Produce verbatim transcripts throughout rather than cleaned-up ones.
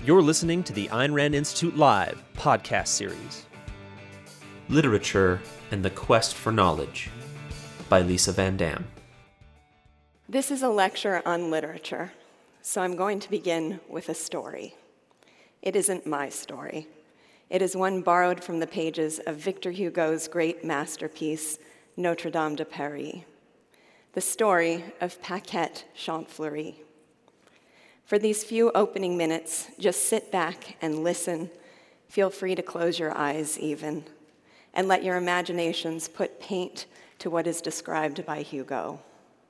You're listening to the Ayn Rand Institute Live podcast series. Literature and the Quest for Knowledge by Lisa Van Dam. This is a lecture on literature, so I'm going to begin with a story. It isn't my story. It is one borrowed from the pages of Victor Hugo's great masterpiece, Notre Dame de Paris, the story of Paquette Chantefleury. For these few opening minutes, just sit back and listen. Feel free to close your eyes even, and let your imaginations put paint to what is described by Hugo.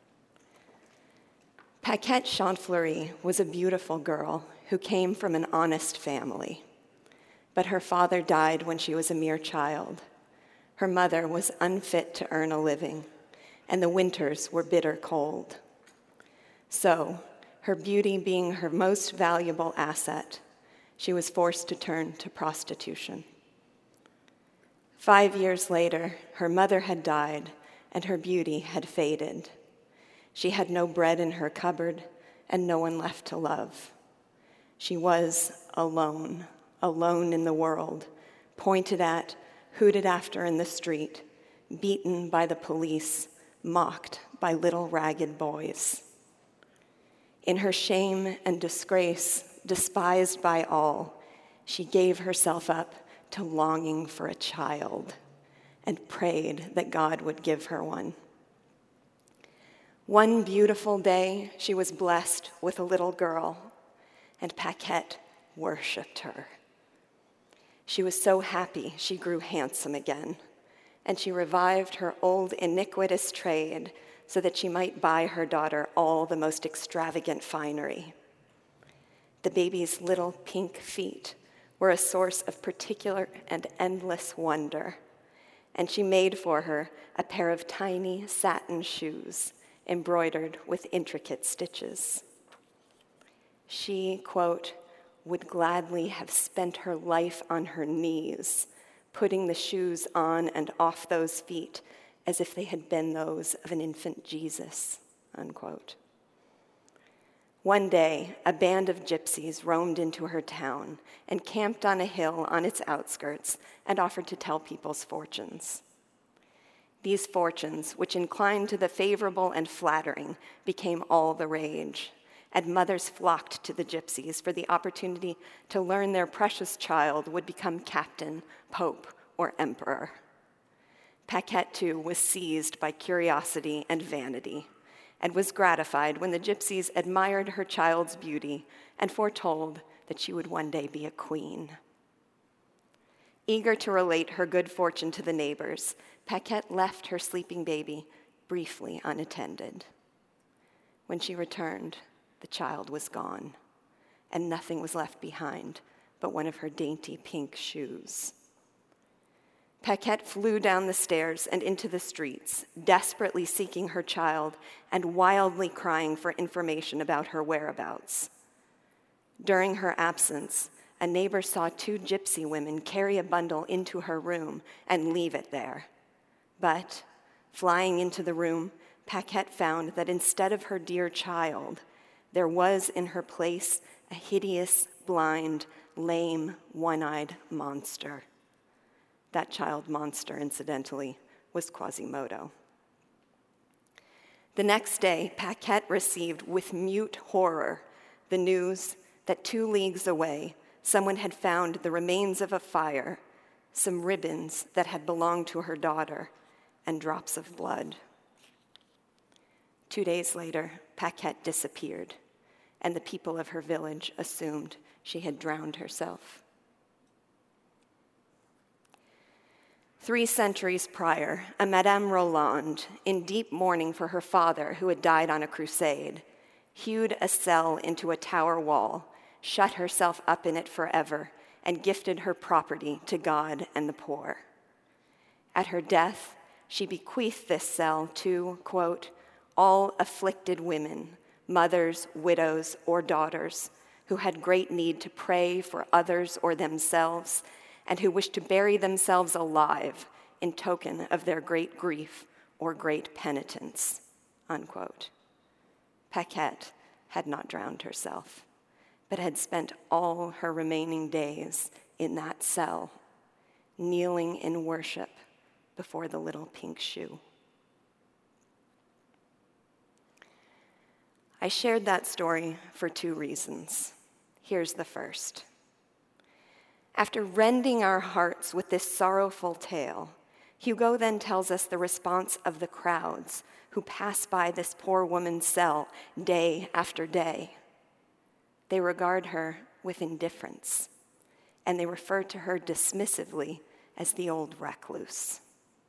Paquette Chantefleury was a beautiful girl who came from an honest family, but her father died when she was a mere child. Her mother was unfit to earn a living, and the winters were bitter cold. So, her beauty being her most valuable asset, she was forced to turn to prostitution. Five years later, her mother had died, and her beauty had faded. She had no bread in her cupboard, and no one left to love. She was alone, alone in the world, pointed at, hooted after in the street, beaten by the police, mocked by little ragged boys. In her shame and disgrace, despised by all, she gave herself up to longing for a child and prayed that God would give her one. One beautiful day, she was blessed with a little girl, and Paquette worshipped her. She was so happy she grew handsome again, and she revived her old iniquitous trade so that she might buy her daughter all the most extravagant finery. The baby's little pink feet were a source of particular and endless wonder, and she made for her a pair of tiny satin shoes embroidered with intricate stitches. She, quote, would gladly have spent her life on her knees, putting the shoes on and off those feet as if they had been those of an infant Jesus, unquote. One day, a band of gypsies roamed into her town and camped on a hill on its outskirts and offered to tell people's fortunes. These fortunes, which inclined to the favorable and flattering, became all the rage, and mothers flocked to the gypsies for the opportunity to learn their precious child would become captain, pope, or emperor. Paquette, too, was seized by curiosity and vanity, and was gratified when the gypsies admired her child's beauty and foretold that she would one day be a queen. Eager to relate her good fortune to the neighbors, Paquette left her sleeping baby briefly unattended. When she returned, the child was gone, and nothing was left behind but one of her dainty pink shoes. Paquette flew down the stairs and into the streets, desperately seeking her child and wildly crying for information about her whereabouts. During her absence, a neighbor saw two gypsy women carry a bundle into her room and leave it there. But, flying into the room, Paquette found that instead of her dear child, there was in her place a hideous, blind, lame, one-eyed monster. That child monster, incidentally, was Quasimodo. The next day, Paquette received with mute horror the news that two leagues away, someone had found the remains of a fire, some ribbons that had belonged to her daughter, and drops of blood. Two days later, Paquette disappeared, and the people of her village assumed she had drowned herself. Three centuries prior, a Madame Roland, in deep mourning for her father who had died on a crusade, hewed a cell into a tower wall, shut herself up in it forever, and gifted her property to God and the poor. At her death, she bequeathed this cell to, quote, all afflicted women, mothers, widows, or daughters, who had great need to pray for others or themselves, and who wished to bury themselves alive in token of their great grief or great penitence, unquote. Paquette had not drowned herself. but had spent all her remaining days in that cell, kneeling in worship before the little pink shoe. I shared that story for two reasons. Here's the first. After rending our hearts with this sorrowful tale, Hugo then tells us the response of the crowds who pass by this poor woman's cell day after day. They regard her with indifference, and they refer to her dismissively as the old recluse.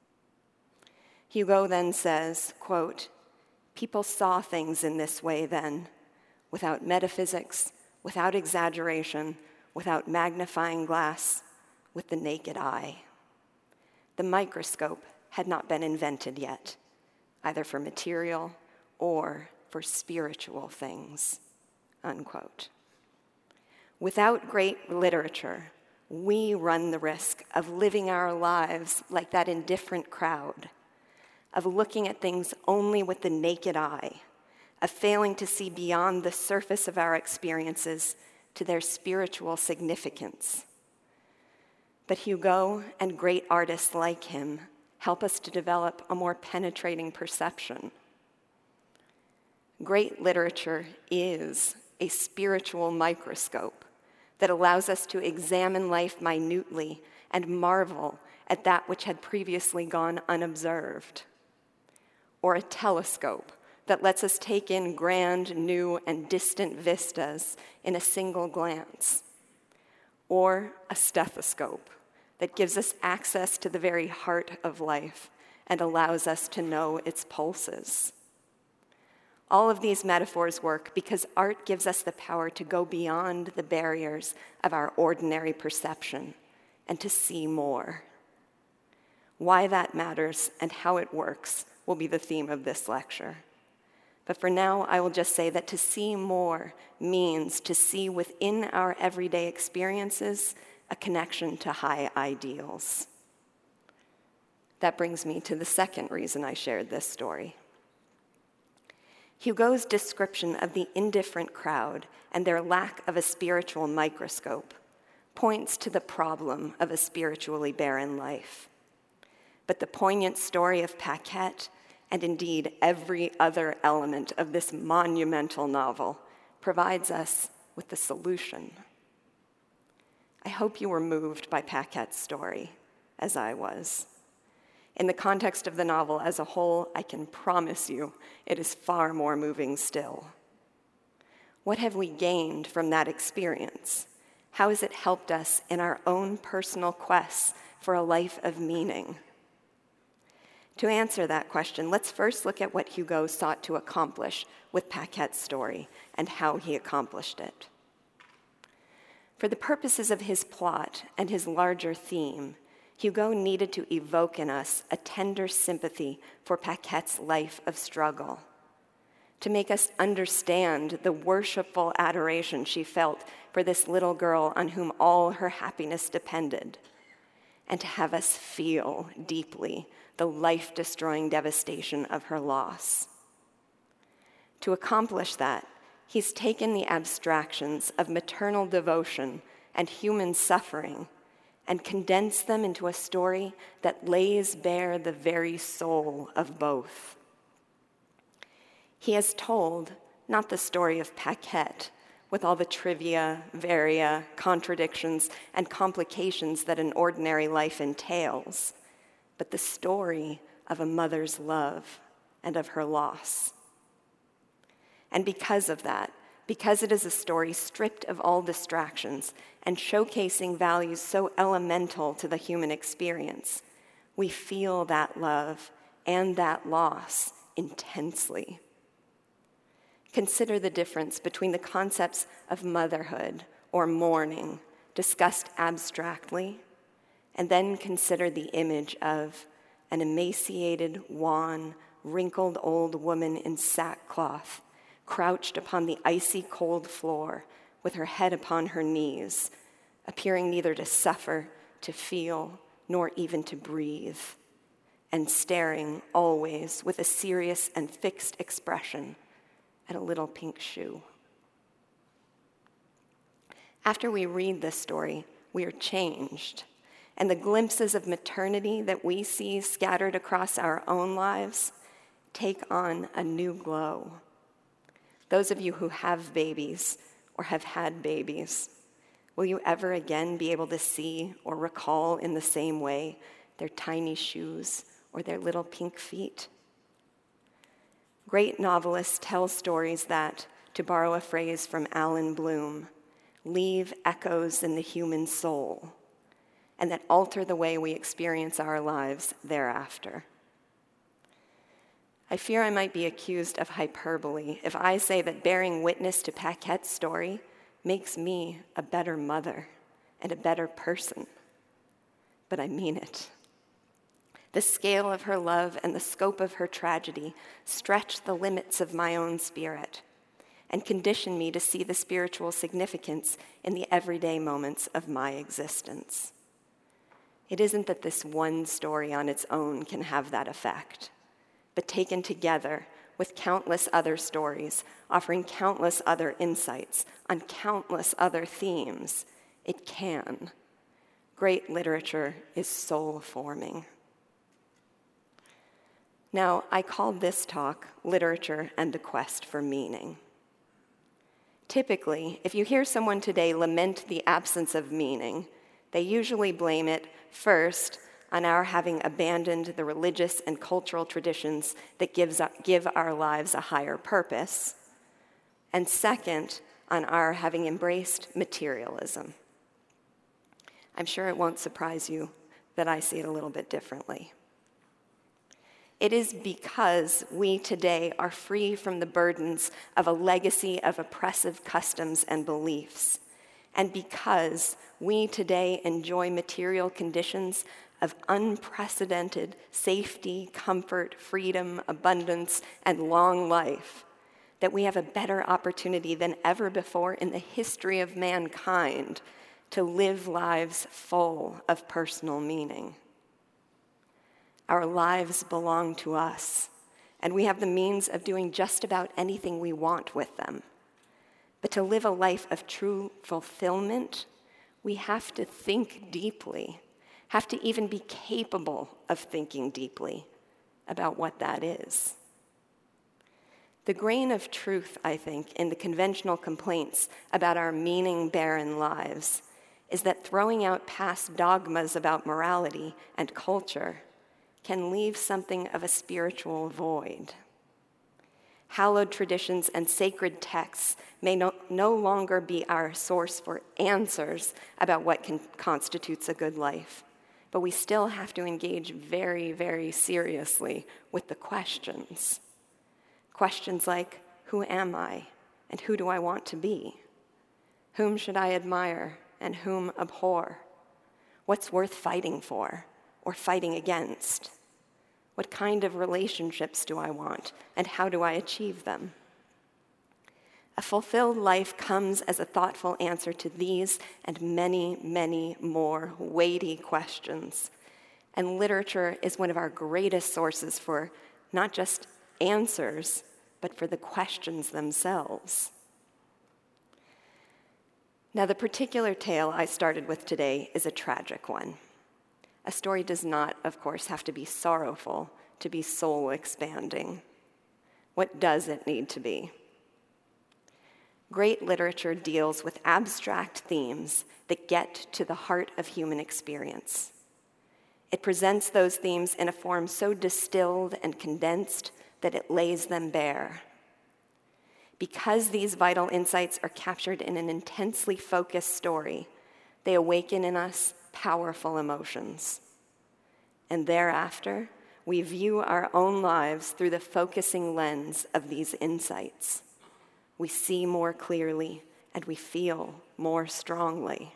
Hugo then says, quote, "People saw things in this way then, without metaphysics, without exaggeration, without magnifying glass, with the naked eye. The microscope had not been invented yet, either for material or for spiritual things," unquote. Without great literature, we run the risk of living our lives like that indifferent crowd, of looking at things only with the naked eye, of failing to see beyond the surface of our experiences to their spiritual significance. But Hugo and great artists like him help us to develop a more penetrating perception. Great literature is a spiritual microscope that allows us to examine life minutely and marvel at that which had previously gone unobserved. Or a telescope that lets us take in grand, new, and distant vistas in a single glance. Or a stethoscope that gives us access to the very heart of life and allows us to know its pulses. All of these metaphors work because art gives us the power to go beyond the barriers of our ordinary perception and to see more. Why that matters and how it works will be the theme of this lecture. But for now, I will just say that to see more means to see within our everyday experiences a connection to high ideals. That brings me to the second reason I shared this story. Hugo's description of the indifferent crowd and their lack of a spiritual microscope points to the problem of a spiritually barren life. But the poignant story of Paquette, and indeed every other element of this monumental novel, provides us with the solution. I hope you were moved by Paquette's story, as I was. In the context of the novel as a whole, I can promise you it is far more moving still. What have we gained from that experience? How has it helped us in our own personal quests for a life of meaning? To answer that question, let's first look at what Hugo sought to accomplish with Paquette's story and how he accomplished it. For the purposes of his plot and his larger theme, Hugo needed to evoke in us a tender sympathy for Paquette's life of struggle, to make us understand the worshipful adoration she felt for this little girl on whom all her happiness depended, and to have us feel deeply the life-destroying devastation of her loss. To accomplish that, he's taken the abstractions of maternal devotion and human suffering and condensed them into a story that lays bare the very soul of both. He has told not the story of Paquette, with all the trivia, varia, contradictions, and complications that an ordinary life entails, but the story of a mother's love and of her loss. And because of that, because it is a story stripped of all distractions and showcasing values so elemental to the human experience, we feel that love and that loss intensely. Consider the difference between the concepts of motherhood or mourning discussed abstractly, and then consider the image of an emaciated, wan, wrinkled old woman in sackcloth, crouched upon the icy cold floor with her head upon her knees, appearing neither to suffer, to feel, nor even to breathe, and staring always with a serious and fixed expression at a little pink shoe. After we read this story, we are changed, and the glimpses of maternity that we see scattered across our own lives take on a new glow. Those of you who have babies or have had babies, will you ever again be able to see or recall in the same way their tiny shoes or their little pink feet? Great novelists tell stories that, to borrow a phrase from Alan Bloom, leave echoes in the human soul, and that alter the way we experience our lives thereafter. I fear I might be accused of hyperbole if I say that bearing witness to Paquette's story makes me a better mother and a better person, but I mean it. The scale of her love and the scope of her tragedy stretch the limits of my own spirit and condition me to see the spiritual significance in the everyday moments of my existence. It isn't that this one story on its own can have that effect, but taken together with countless other stories, offering countless other insights on countless other themes, it can. Great literature is soul-forming. Now, I called this talk Literature and the Quest for Meaning. Typically, if you hear someone today lament the absence of meaning, they usually blame it first on our having abandoned the religious and cultural traditions that gives, give our lives a higher purpose, and second, on our having embraced materialism. I'm sure it won't surprise you that I see it a little bit differently. It is because we today are free from the burdens of a legacy of oppressive customs and beliefs, and because we today enjoy material conditions of unprecedented safety, comfort, freedom, abundance, and long life, that we have a better opportunity than ever before in the history of mankind to live lives full of personal meaning. Our lives belong to us, and we have the means of doing just about anything we want with them. But to live a life of true fulfillment, we have to think deeply, have to even be capable of thinking deeply about what that is. The grain of truth, I think, in the conventional complaints about our meaning-barren lives is that throwing out past dogmas about morality and culture can leave something of a spiritual void. Hallowed traditions and sacred texts may no, no longer be our source for answers about what can, constitutes a good life, but we still have to engage very, very seriously with the questions. Questions like, who am I, and who do I want to be? Whom should I admire, and whom abhor? What's worth fighting for, or fighting against? What kind of relationships do I want, and how do I achieve them? A fulfilled life comes as a thoughtful answer to these and many, many more weighty questions. And literature is one of our greatest sources for not just answers, but for the questions themselves. Now, the particular tale I started with today is a tragic one. A story does not, of course, have to be sorrowful to be soul-expanding. What does it need to be? Great literature deals with abstract themes that get to the heart of human experience. It presents those themes in a form so distilled and condensed that it lays them bare. Because these vital insights are captured in an intensely focused story, they awaken in us powerful emotions. And thereafter, we view our own lives through the focusing lens of these insights. We see more clearly and we feel more strongly.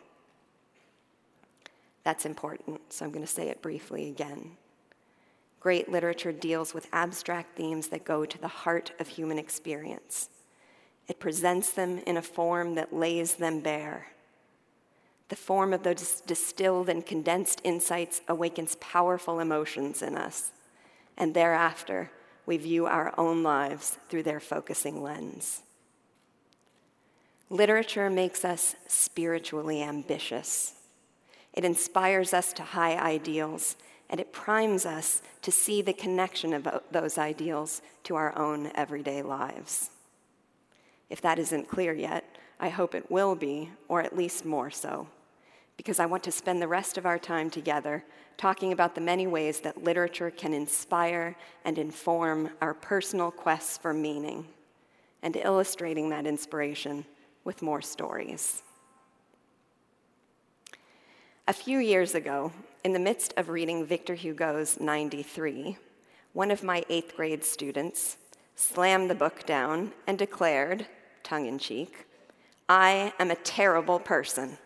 That's important, so I'm going to say it briefly again. Great literature deals with abstract themes that go to the heart of human experience. It presents them in a form that lays them bare. The form of those distilled and condensed insights awakens powerful emotions in us, and thereafter, we view our own lives through their focusing lens. Literature makes us spiritually ambitious. It inspires us to high ideals, and it primes us to see the connection of those ideals to our own everyday lives. If that isn't clear yet, I hope it will be, or at least more so, because I want to spend the rest of our time together talking about the many ways that literature can inspire and inform our personal quests for meaning, and illustrating that inspiration with more stories. A few years ago, in the midst of reading Victor Hugo's ninety-three, one of my eighth grade students slammed the book down and declared, tongue-in-cheek, "I am a terrible person."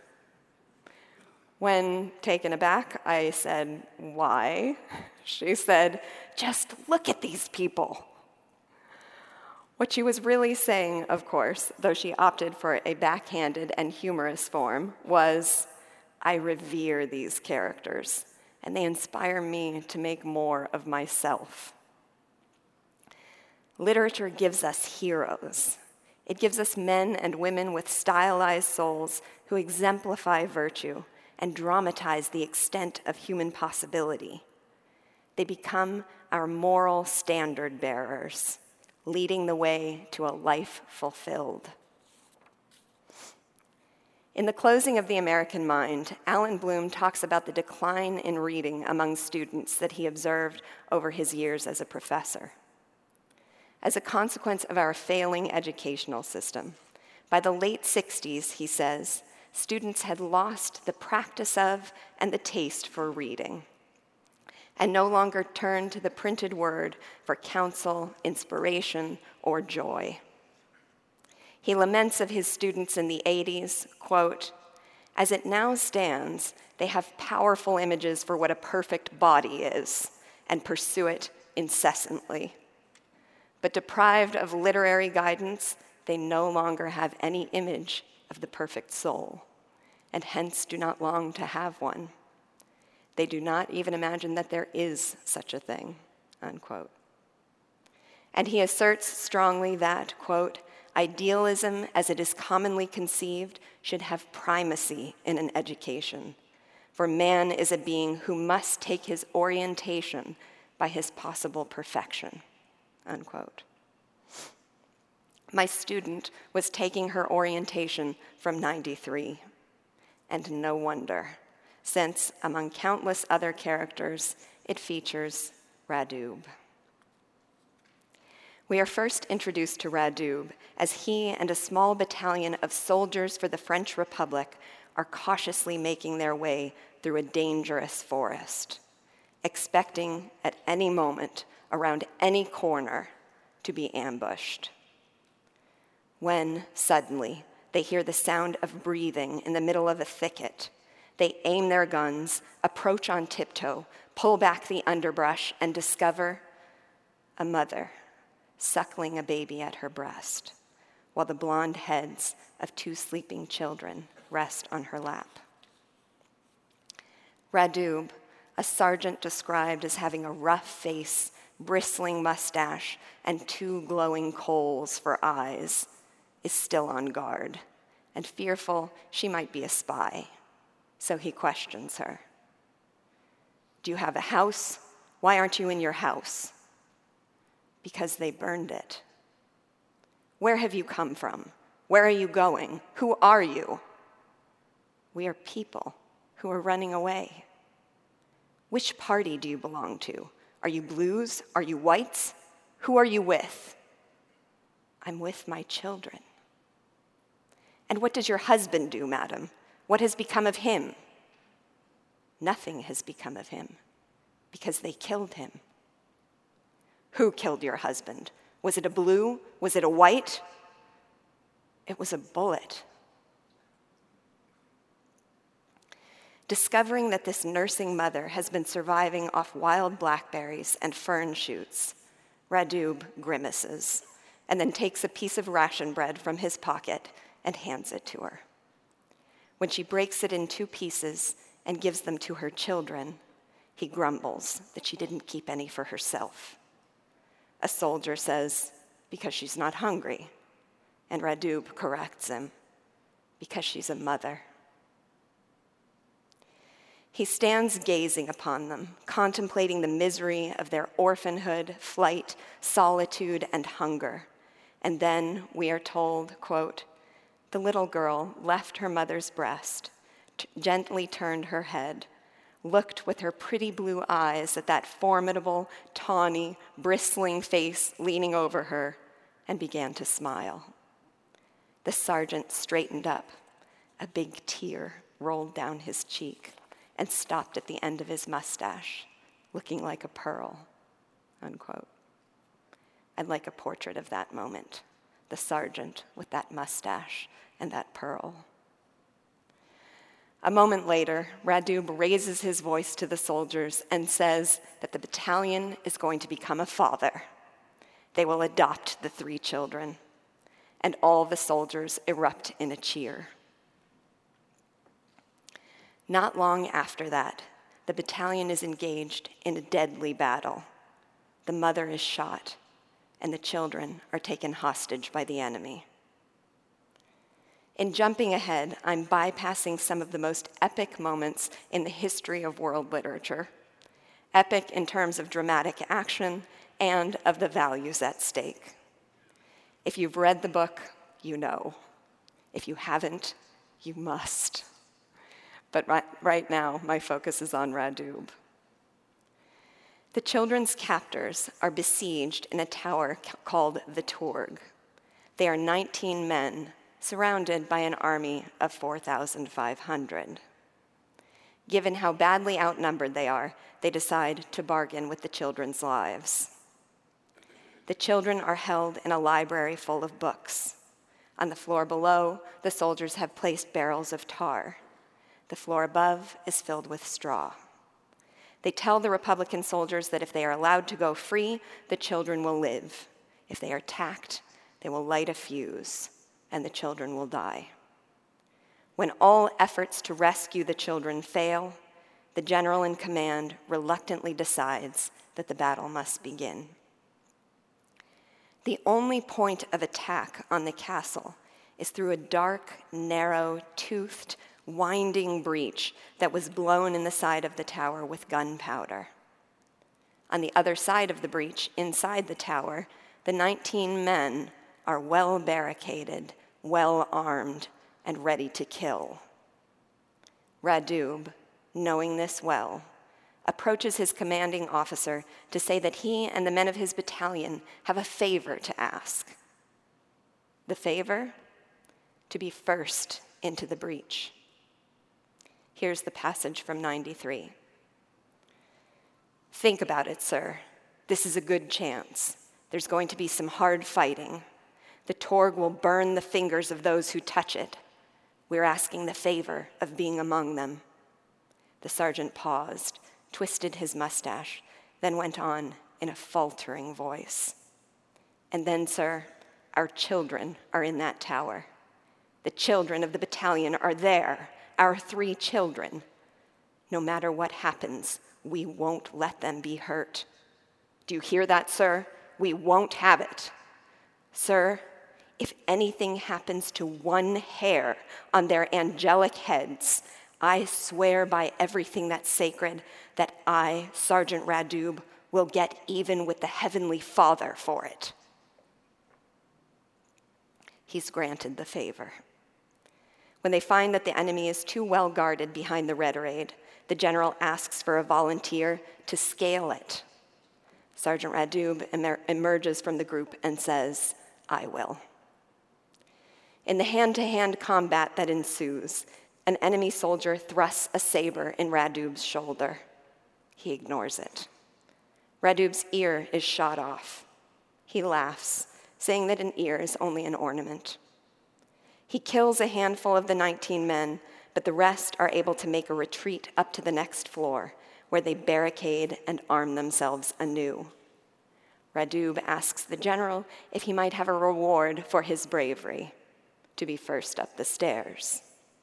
When taken aback, I said, "Why?" She said, "Just look at these people." What she was really saying, of course, though she opted for a backhanded and humorous form, was, "I revere these characters, and they inspire me to make more of myself." Literature gives us heroes. It gives us men and women with stylized souls who exemplify virtue and dramatize the extent of human possibility. They become our moral standard bearers, leading the way to a life fulfilled. In The Closing of the American Mind, Alan Bloom talks about the decline in reading among students that he observed over his years as a professor. As a consequence of our failing educational system, by the late sixties, he says, students had lost the practice of and the taste for reading, and no longer turned to the printed word for counsel, inspiration, or joy. He laments of his students in the eighties, quote, "As it now stands, they have powerful images for what a perfect body is and pursue it incessantly. But deprived of literary guidance, they no longer have any image of the perfect soul, and hence do not long to have one. They do not even imagine that there is such a thing," unquote. And he asserts strongly that, quote, "Idealism, as it is commonly conceived, should have primacy in an education, for man is a being who must take his orientation by his possible perfection," unquote. My student was taking her orientation from ninety-three, and no wonder, since among countless other characters, it features Radub. We are first introduced to Radub as he and a small battalion of soldiers for the French Republic are cautiously making their way through a dangerous forest, expecting at any moment, around any corner, to be ambushed. When, suddenly, they hear the sound of breathing in the middle of a thicket, they aim their guns, approach on tiptoe, pull back the underbrush, and discover a mother suckling a baby at her breast, while the blonde heads of two sleeping children rest on her lap. Radub, a sergeant described as having a rough face, bristling mustache, and two glowing coals for eyes, is still on guard and fearful she might be a spy. So he questions her. "Do you have a house? Why aren't you in your house?" "Because they burned it." "Where have you come from? Where are you going? Who are you?" "We are people who are running away." "Which party do you belong to? Are you blues? Are you whites? Who are you with?" "I'm with my children." "And what does your husband do, madam? What has become of him?" "Nothing has become of him, because they killed him." "Who killed your husband? Was it a blue? Was it a white?" "It was a bullet." Discovering that this nursing mother has been surviving off wild blackberries and fern shoots, Radub grimaces and then takes a piece of ration bread from his pocket and hands it to her. When she breaks it in two pieces and gives them to her children, he grumbles that she didn't keep any for herself. A soldier says, "Because she's not hungry," and Radub corrects him, because she's a mother. He stands gazing upon them, contemplating the misery of their orphanhood, flight, solitude, and hunger. And then we are told, quote, "The little girl left her mother's breast, t- gently turned her head, looked with her pretty blue eyes at that formidable, tawny, bristling face leaning over her, and began to smile." The sergeant straightened up. A big tear rolled down his cheek and stopped at the end of his mustache, looking like a pearl, unquote. I'd like a portrait of that moment, the sergeant with that mustache and that pearl. A moment later, Radub raises his voice to the soldiers and says that the battalion is going to become a father. They will adopt the three children, and all the soldiers erupt in a cheer. Not long after that, the battalion is engaged in a deadly battle. The mother is shot, and the children are taken hostage by the enemy. In jumping ahead, I'm bypassing some of the most epic moments in the history of world literature. Epic in terms of dramatic action and of the values at stake. If you've read the book, you know. If you haven't, you must. But right, right now, my focus is on Radub. The children's captors are besieged in a tower called the Torg. They are nineteen men, surrounded by an army of four thousand five hundred. Given how badly outnumbered they are, they decide to bargain with the children's lives. The children are held in a library full of books. On the floor below, the soldiers have placed barrels of tar. The floor above is filled with straw. They tell the Republican soldiers that if they are allowed to go free, the children will live. If they are attacked, they will light a fuse, and the children will die. When all efforts to rescue the children fail, the general in command reluctantly decides that the battle must begin. The only point of attack on the castle is through a dark, narrow, toothed, winding breach that was blown in the side of the tower with gunpowder. On the other side of the breach, inside the tower, the nineteen men are well barricaded, well armed, and ready to kill. Radub, knowing this well, approaches his commanding officer to say that he and the men of his battalion have a favor to ask. The favor? To be first into the breach. Here's the passage from ninety-three. "Think about it, sir. This is a good chance. There's going to be some hard fighting. The Torg will burn the fingers of those who touch it. We're asking the favor of being among them." The sergeant paused, twisted his mustache, then went on in a faltering voice. "And then, sir, our children are in that tower. The children of the battalion are there. Our three children. No matter what happens, we won't let them be hurt. Do you hear that, sir? We won't have it. Sir, if anything happens to one hair on their angelic heads, I swear by everything that's sacred that I, Sergeant Radub, will get even with the Heavenly Father for it." He's granted the favor. When they find that the enemy is too well guarded behind the Red Raid, the general asks for a volunteer to scale it. Sergeant Radub emer- emerges from the group and says, "I will." In the hand-to-hand combat that ensues, an enemy soldier thrusts a saber in Radub's shoulder. He ignores it. Radub's ear is shot off. He laughs, saying that an ear is only an ornament. He kills a handful of the nineteen men, but the rest are able to make a retreat up to the next floor, where they barricade and arm themselves anew. Radub asks the general if he might have a reward for his bravery, to be first up the stairs.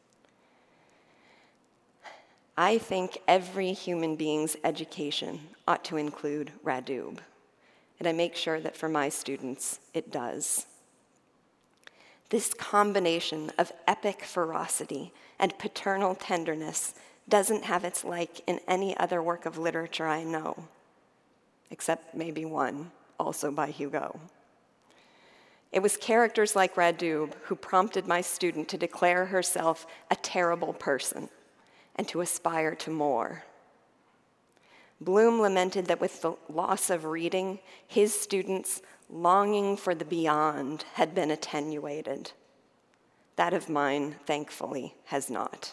I think every human being's education ought to include Radub, and I make sure that for my students, it does. This combination of epic ferocity and paternal tenderness doesn't have its like in any other work of literature I know, except maybe one, also by Hugo. It was characters like Radub who prompted my student to declare herself a terrible person and to aspire to more. Bloom lamented that with the loss of reading, his students' longing for the beyond had been attenuated. That of mine, thankfully, has not.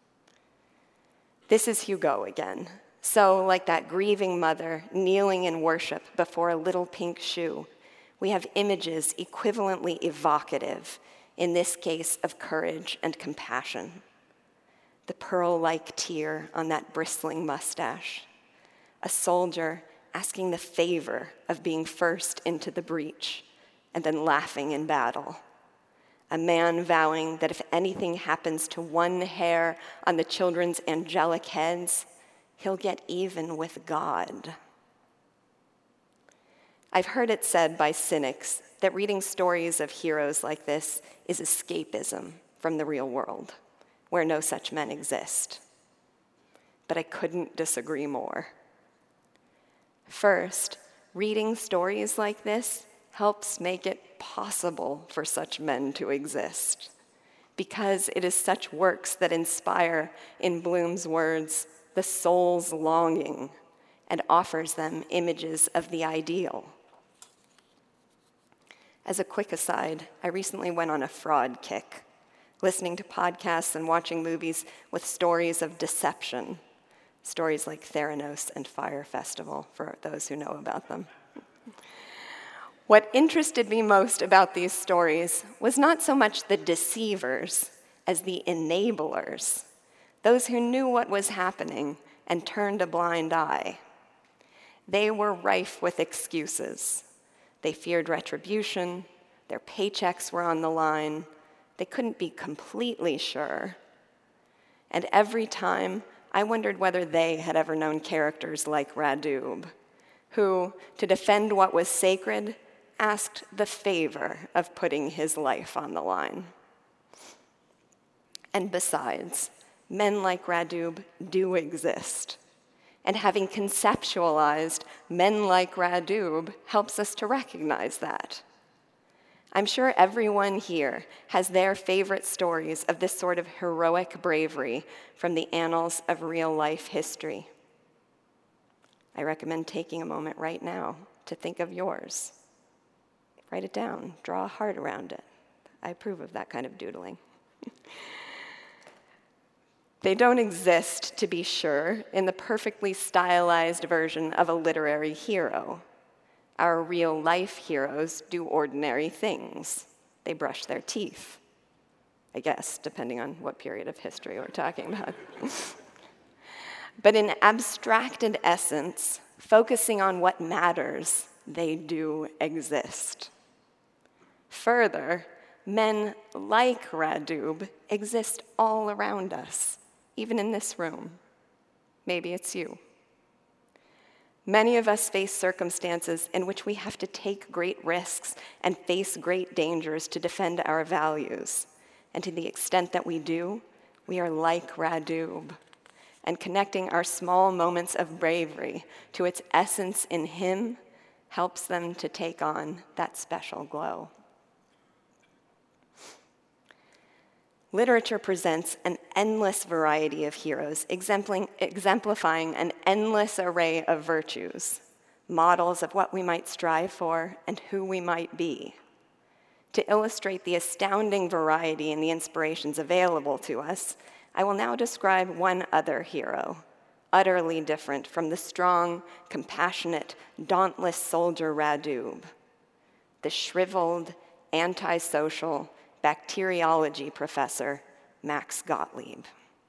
This is Hugo again. So, like that grieving mother kneeling in worship before a little pink shoe, we have images equivalently evocative, in this case of courage and compassion. The pearl-like tear on that bristling mustache, a soldier asking the favor of being first into the breach and then laughing in battle. A man vowing that if anything happens to one hair on the children's angelic heads, he'll get even with God. I've heard it said by cynics that reading stories of heroes like this is escapism from the real world, where no such men exist. But I couldn't disagree more. First, reading stories like this helps make it possible for such men to exist, because it is such works that inspire, in Bloom's words, the soul's longing and offers them images of the ideal. As a quick aside, I recently went on a fraud kick, listening to podcasts and watching movies with stories of deception, stories like Theranos and Fire Festival, for those who know about them. What interested me most about these stories was not so much the deceivers as the enablers, those who knew what was happening and turned a blind eye. They were rife with excuses. They feared retribution, their paychecks were on the line, they couldn't be completely sure. And every time, I wondered whether they had ever known characters like Radub, who, to defend what was sacred, asked the favor of putting his life on the line. And besides, men like Radub do exist. And having conceptualized men like Radub helps us to recognize that. I'm sure everyone here has their favorite stories of this sort of heroic bravery from the annals of real-life history. I recommend taking a moment right now to think of yours. Write it down, draw a heart around it. I approve of that kind of doodling. They don't exist, to be sure, in the perfectly stylized version of a literary hero. Our real-life heroes do ordinary things. They brush their teeth, I guess, depending on what period of history we're talking about. But in abstracted essence, focusing on what matters, they do exist. Further, men like Radub exist all around us, even in this room. Maybe it's you. Many of us face circumstances in which we have to take great risks and face great dangers to defend our values. And to the extent that we do, we are like Radub. And connecting our small moments of bravery to its essence in him helps them to take on that special glow. Literature presents an endless variety of heroes, exemplifying an endless array of virtues, models of what we might strive for and who we might be. To illustrate the astounding variety in the inspirations available to us, I will now describe one other hero, utterly different from the strong, compassionate, dauntless soldier Radub, the shriveled, antisocial, bacteriology professor, Max Gottlieb.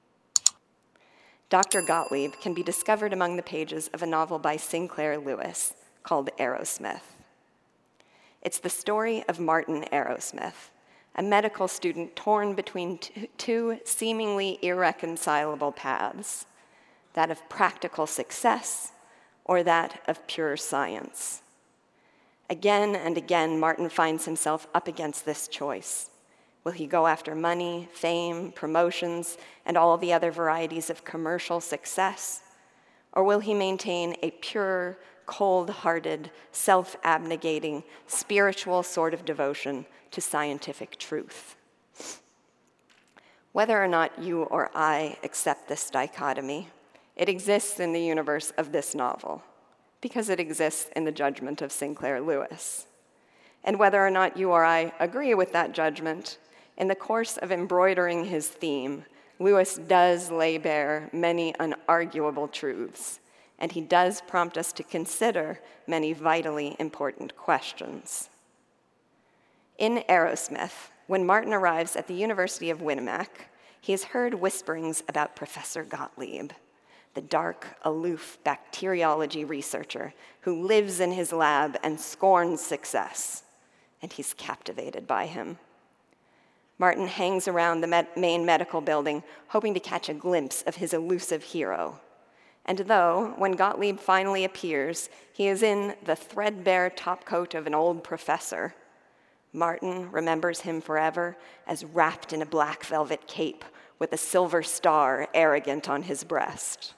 Doctor Gottlieb can be discovered among the pages of a novel by Sinclair Lewis called Arrowsmith. It's the story of Martin Arrowsmith, a medical student torn between t- two seemingly irreconcilable paths, that of practical success or that of pure science. Again and again, Martin finds himself up against this choice, Will he go after money, fame, promotions, and all the other varieties of commercial success? Or will he maintain a pure, cold-hearted, self-abnegating, spiritual sort of devotion to scientific truth? Whether or not you or I accept this dichotomy, it exists in the universe of this novel, because it exists in the judgment of Sinclair Lewis. And whether or not you or I agree with that judgment, in the course of embroidering his theme, Lewis does lay bare many unarguable truths, and he does prompt us to consider many vitally important questions. In Arrowsmith, when Martin arrives at the University of Winnemac, he has heard whisperings about Professor Gottlieb, the dark, aloof bacteriology researcher who lives in his lab and scorns success, and he's captivated by him. Martin hangs around the med- main medical building, hoping to catch a glimpse of his elusive hero. And though, when Gottlieb finally appears, he is in the threadbare topcoat of an old professor, Martin remembers him forever as wrapped in a black velvet cape with a silver star arrogant on his breast.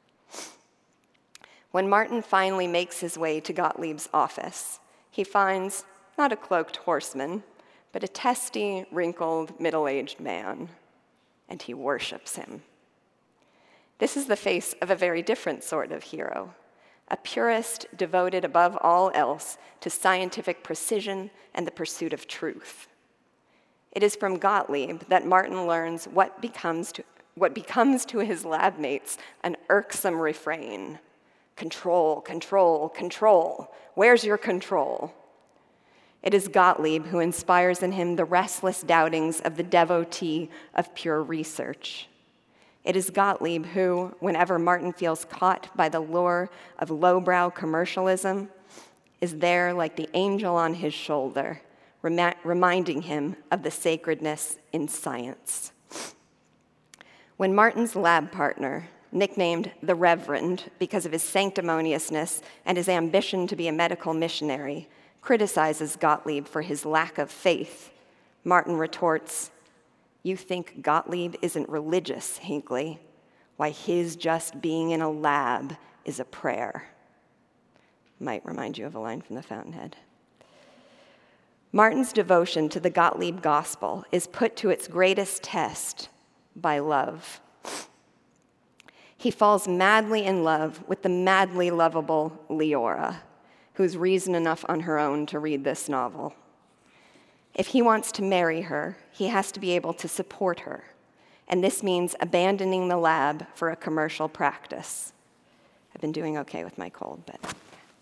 When Martin finally makes his way to Gottlieb's office, he finds not a cloaked horseman, but a testy, wrinkled, middle-aged man, and he worships him. This is the face of a very different sort of hero, a purist devoted above all else to scientific precision and the pursuit of truth. It is from Gottlieb that Martin learns what becomes to, what becomes to his lab mates an irksome refrain. Control, control, control. Where's your control? It is Gottlieb who inspires in him the restless doubtings of the devotee of pure research. It is Gottlieb who, whenever Martin feels caught by the lure of lowbrow commercialism, is there like the angel on his shoulder, rem- reminding him of the sacredness in science. When Martin's lab partner, nicknamed the Reverend because of his sanctimoniousness and his ambition to be a medical missionary, criticizes Gottlieb for his lack of faith, Martin retorts, "You think Gottlieb isn't religious, Hinckley? Why, his just being in a lab is a prayer." Might remind you of a line from The Fountainhead. Martin's devotion to the Gottlieb gospel is put to its greatest test by love. He falls madly in love with the madly lovable Leora, who's reason enough on her own to read this novel. If he wants to marry her, he has to be able to support her, and this means abandoning the lab for a commercial practice. I've been doing okay with my cold, but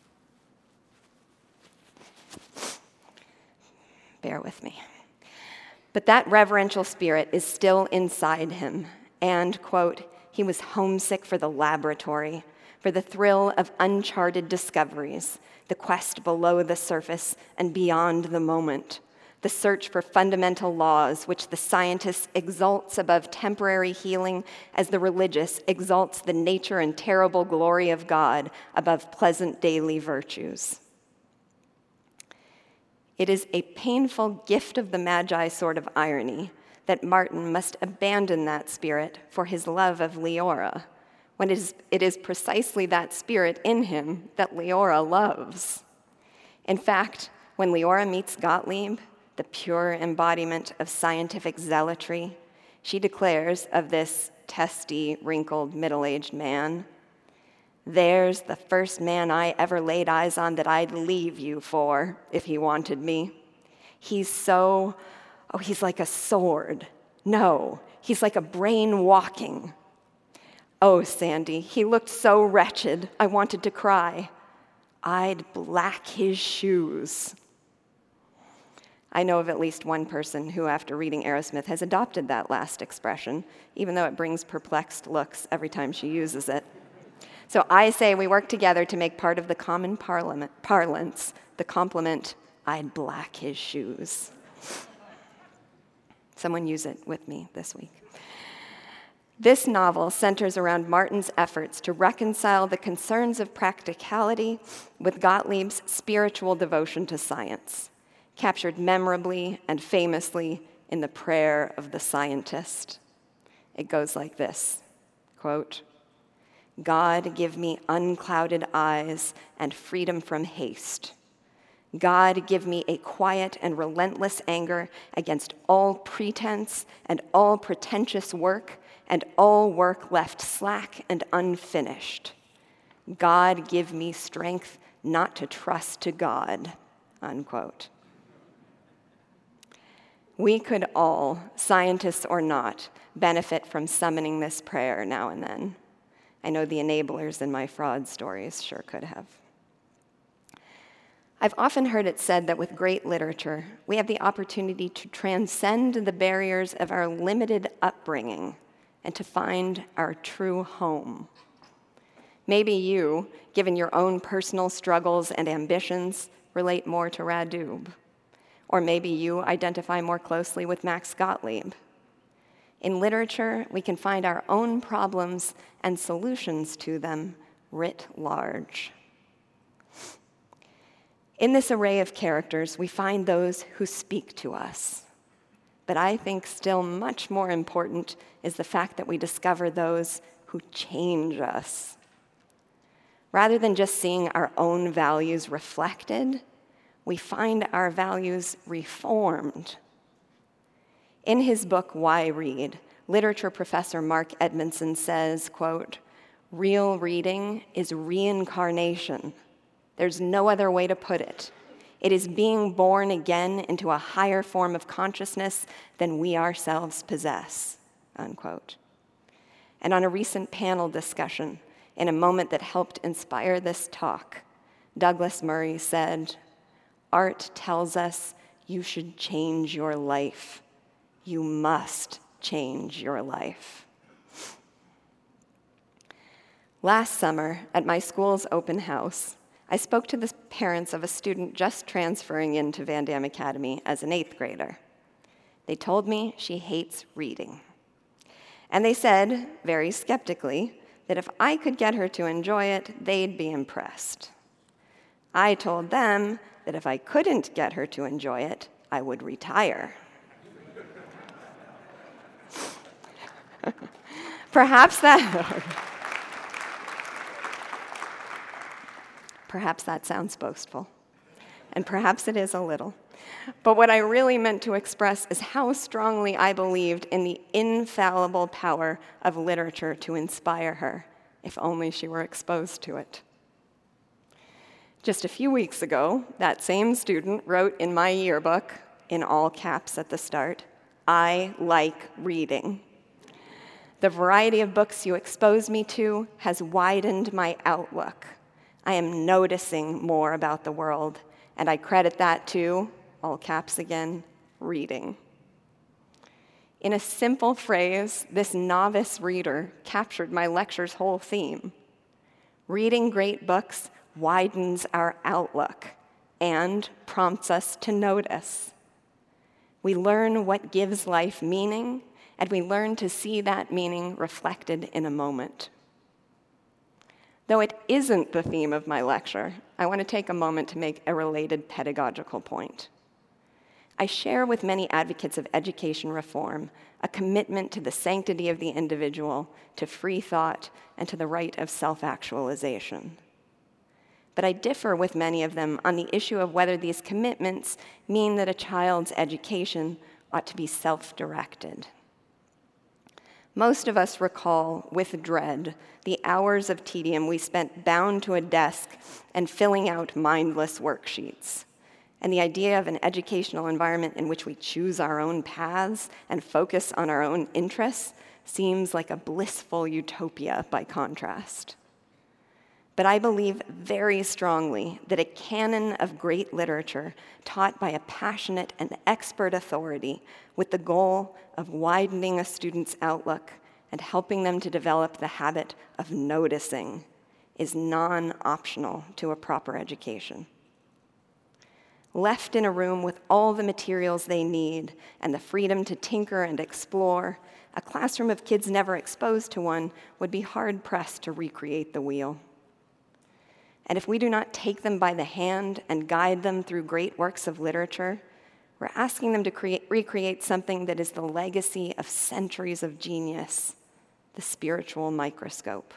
bear with me. But that reverential spirit is still inside him, and, quote, he was homesick for the laboratory, for the thrill of uncharted discoveries, the quest below the surface and beyond the moment, the search for fundamental laws which the scientist exalts above temporary healing as the religious exalts the nature and terrible glory of God above pleasant daily virtues. It is a painful gift of the Magi sort of irony that Martin must abandon that spirit for his love of Leora, when it is, it is precisely that spirit in him that Leora loves. In fact, when Leora meets Gottlieb, the pure embodiment of scientific zealotry, she declares of this testy, wrinkled, middle-aged man, "There's the first man I ever laid eyes on that I'd leave you for if he wanted me. He's so, oh, he's like a sword. No, he's like a brain walking. Oh, Sandy, he looked so wretched, I wanted to cry. I'd black his shoes." I know of at least one person who, after reading Arrowsmith, has adopted that last expression, even though it brings perplexed looks every time she uses it. So I say we work together to make part of the common parliament, parlance the compliment, "I'd black his shoes." Someone use it with me this week. This novel centers around Martin's efforts to reconcile the concerns of practicality with Gottlieb's spiritual devotion to science, captured memorably and famously in the prayer of the scientist. It goes like this, quote, God, give me unclouded eyes and freedom from haste. God, give me a quiet and relentless anger against all pretense and all pretentious work and all work left slack and unfinished. God, give me strength not to trust to God, unquote. We could all, scientists or not, benefit from summoning this prayer now and then. I know the enablers in my fraud stories sure could have. I've often heard it said that with great literature, we have the opportunity to transcend the barriers of our limited upbringing and to find our true home. Maybe you, given your own personal struggles and ambitions, relate more to Radub. Or maybe you identify more closely with Max Gottlieb. In literature, we can find our own problems and solutions to them writ large. In this array of characters, we find those who speak to us. But I think still much more important is the fact that we discover those who change us. Rather than just seeing our own values reflected, we find our values reformed. In his book, Why Read?, literature professor Mark Edmondson says, quote, real reading is reincarnation. There's no other way to put it. It is being born again into a higher form of consciousness than we ourselves possess, unquote. And on a recent panel discussion, in a moment that helped inspire this talk, Douglas Murray said, art tells us you should change your life. You must change your life. Last summer, at my school's open house, I spoke to the parents of a student just transferring into Van Damme Academy as an eighth grader. They told me she hates reading. And they said, very skeptically, that if I could get her to enjoy it, they'd be impressed. I told them that if I couldn't get her to enjoy it, I would retire. Perhaps that... Perhaps that sounds boastful, and perhaps it is a little. But what I really meant to express is how strongly I believed in the infallible power of literature to inspire her, if only she were exposed to it. Just a few weeks ago, that same student wrote in my yearbook, in all caps at the start, I like reading. The variety of books you expose me to has widened my outlook. I am noticing more about the world, and I credit that to, all caps again, reading. In a simple phrase, this novice reader captured my lecture's whole theme. Reading great books widens our outlook and prompts us to notice. We learn what gives life meaning, and we learn to see that meaning reflected in a moment. Though it isn't the theme of my lecture, I want to take a moment to make a related pedagogical point. I share with many advocates of education reform a commitment to the sanctity of the individual, to free thought, and to the right of self-actualization. But I differ with many of them on the issue of whether these commitments mean that a child's education ought to be self-directed. Most of us recall with dread the hours of tedium we spent bound to a desk and filling out mindless worksheets. And the idea of an educational environment in which we choose our own paths and focus on our own interests seems like a blissful utopia by contrast. But I believe very strongly that a canon of great literature taught by a passionate and expert authority with the goal of widening a student's outlook and helping them to develop the habit of noticing is non-optional to a proper education. Left in a room with all the materials they need and the freedom to tinker and explore, a classroom of kids never exposed to one would be hard-pressed to recreate the wheel. And if we do not take them by the hand and guide them through great works of literature, We're asking them to create, recreate something that is the legacy of centuries of genius, the spiritual microscope.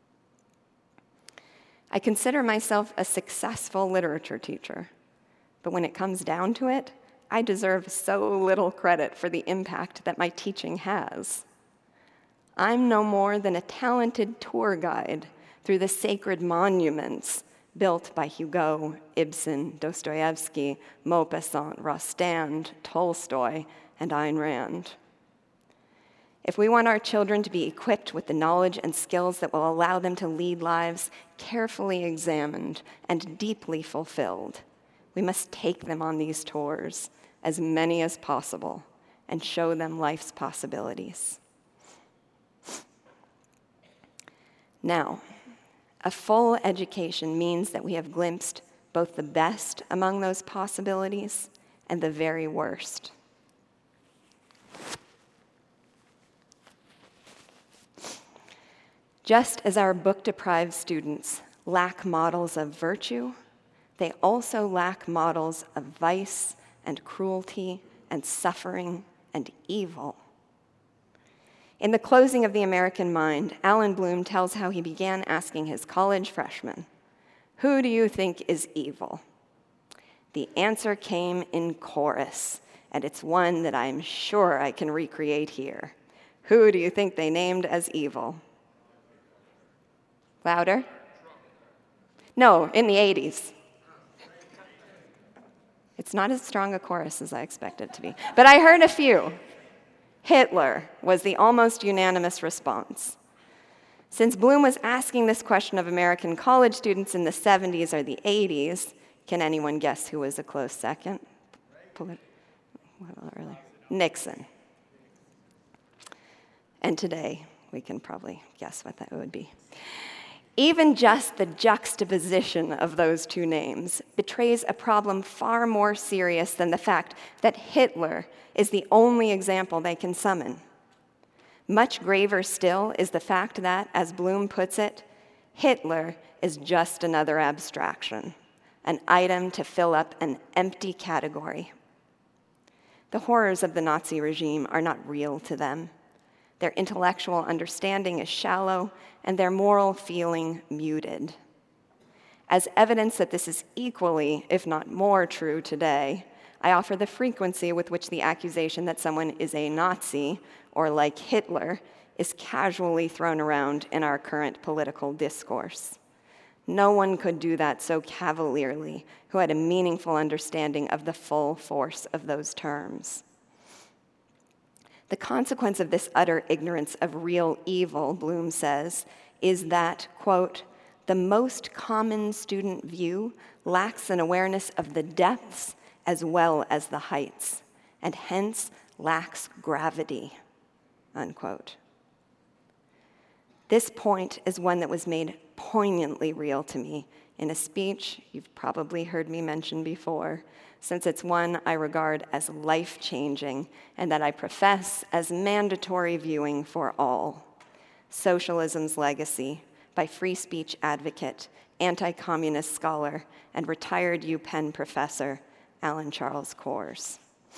I consider myself a successful literature teacher, but when it comes down to it, I deserve so little credit for the impact that my teaching has. I'm no more than a talented tour guide through the sacred monuments built by Hugo, Ibsen, Dostoevsky, Maupassant, Rostand, Tolstoy, and Ayn Rand. If we want our children to be equipped with the knowledge and skills that will allow them to lead lives carefully examined and deeply fulfilled, we must take them on these tours, as many as possible, and show them life's possibilities. Now, a full education means that we have glimpsed both the best among those possibilities and the very worst. Just as our book-deprived students lack models of virtue, they also lack models of vice and cruelty and suffering and evil. In The Closing of the American Mind, Alan Bloom tells how he began asking his college freshmen, "Who do you think is evil?" The answer came in chorus, and it's one that I'm sure I can recreate here. Who do you think they named as evil? Louder? No, in the eighties. It's not as strong a chorus as I expected it to be, but I heard a few. Hitler was the almost unanimous response. Since Bloom was asking this question of American college students in the seventies or the eighties, can anyone guess who was a close second? Polit- Nixon. And today, we can probably guess what that would be. Even just the juxtaposition of those two names betrays a problem far more serious than the fact that Hitler is the only example they can summon. Much graver still is the fact that, as Bloom puts it, Hitler is just another abstraction, an item to fill up an empty category. The horrors of the Nazi regime are not real to them. Their intellectual understanding is shallow, and their moral feeling muted. As evidence that this is equally, if not more, true today, I offer the frequency with which the accusation that someone is a Nazi, or like Hitler, is casually thrown around in our current political discourse. No one could do that so cavalierly who had a meaningful understanding of the full force of those terms. The consequence of this utter ignorance of real evil, Bloom says, is that, quote, the most common student view lacks an awareness of the depths as well as the heights, and hence lacks gravity, unquote. This point is one that was made poignantly real to me in a speech you've probably heard me mention before, since it's one I regard as life-changing and that I profess as mandatory viewing for all. Socialism's Legacy by free speech advocate, anti-communist scholar, and retired UPenn professor, Alan Charles Kors.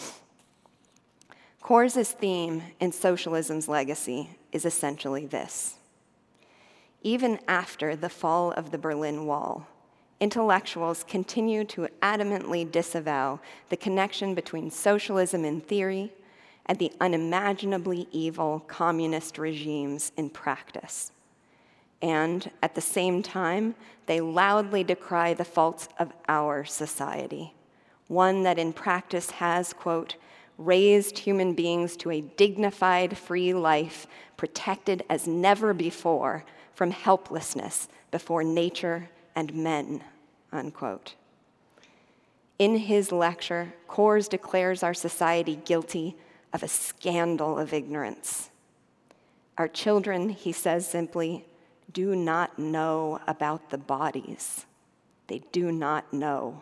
Kors's theme in Socialism's Legacy is essentially this. Even after the fall of the Berlin Wall, intellectuals continue to adamantly disavow the connection between socialism in theory and the unimaginably evil communist regimes in practice. And at the same time, they loudly decry the faults of our society, one that in practice has, quote, raised human beings to a dignified, free life, protected as never before from helplessness before nature and men, unquote. In his lecture, Kors declares our society guilty of a scandal of ignorance. Our children, he says simply, do not know about the bodies. They do not know.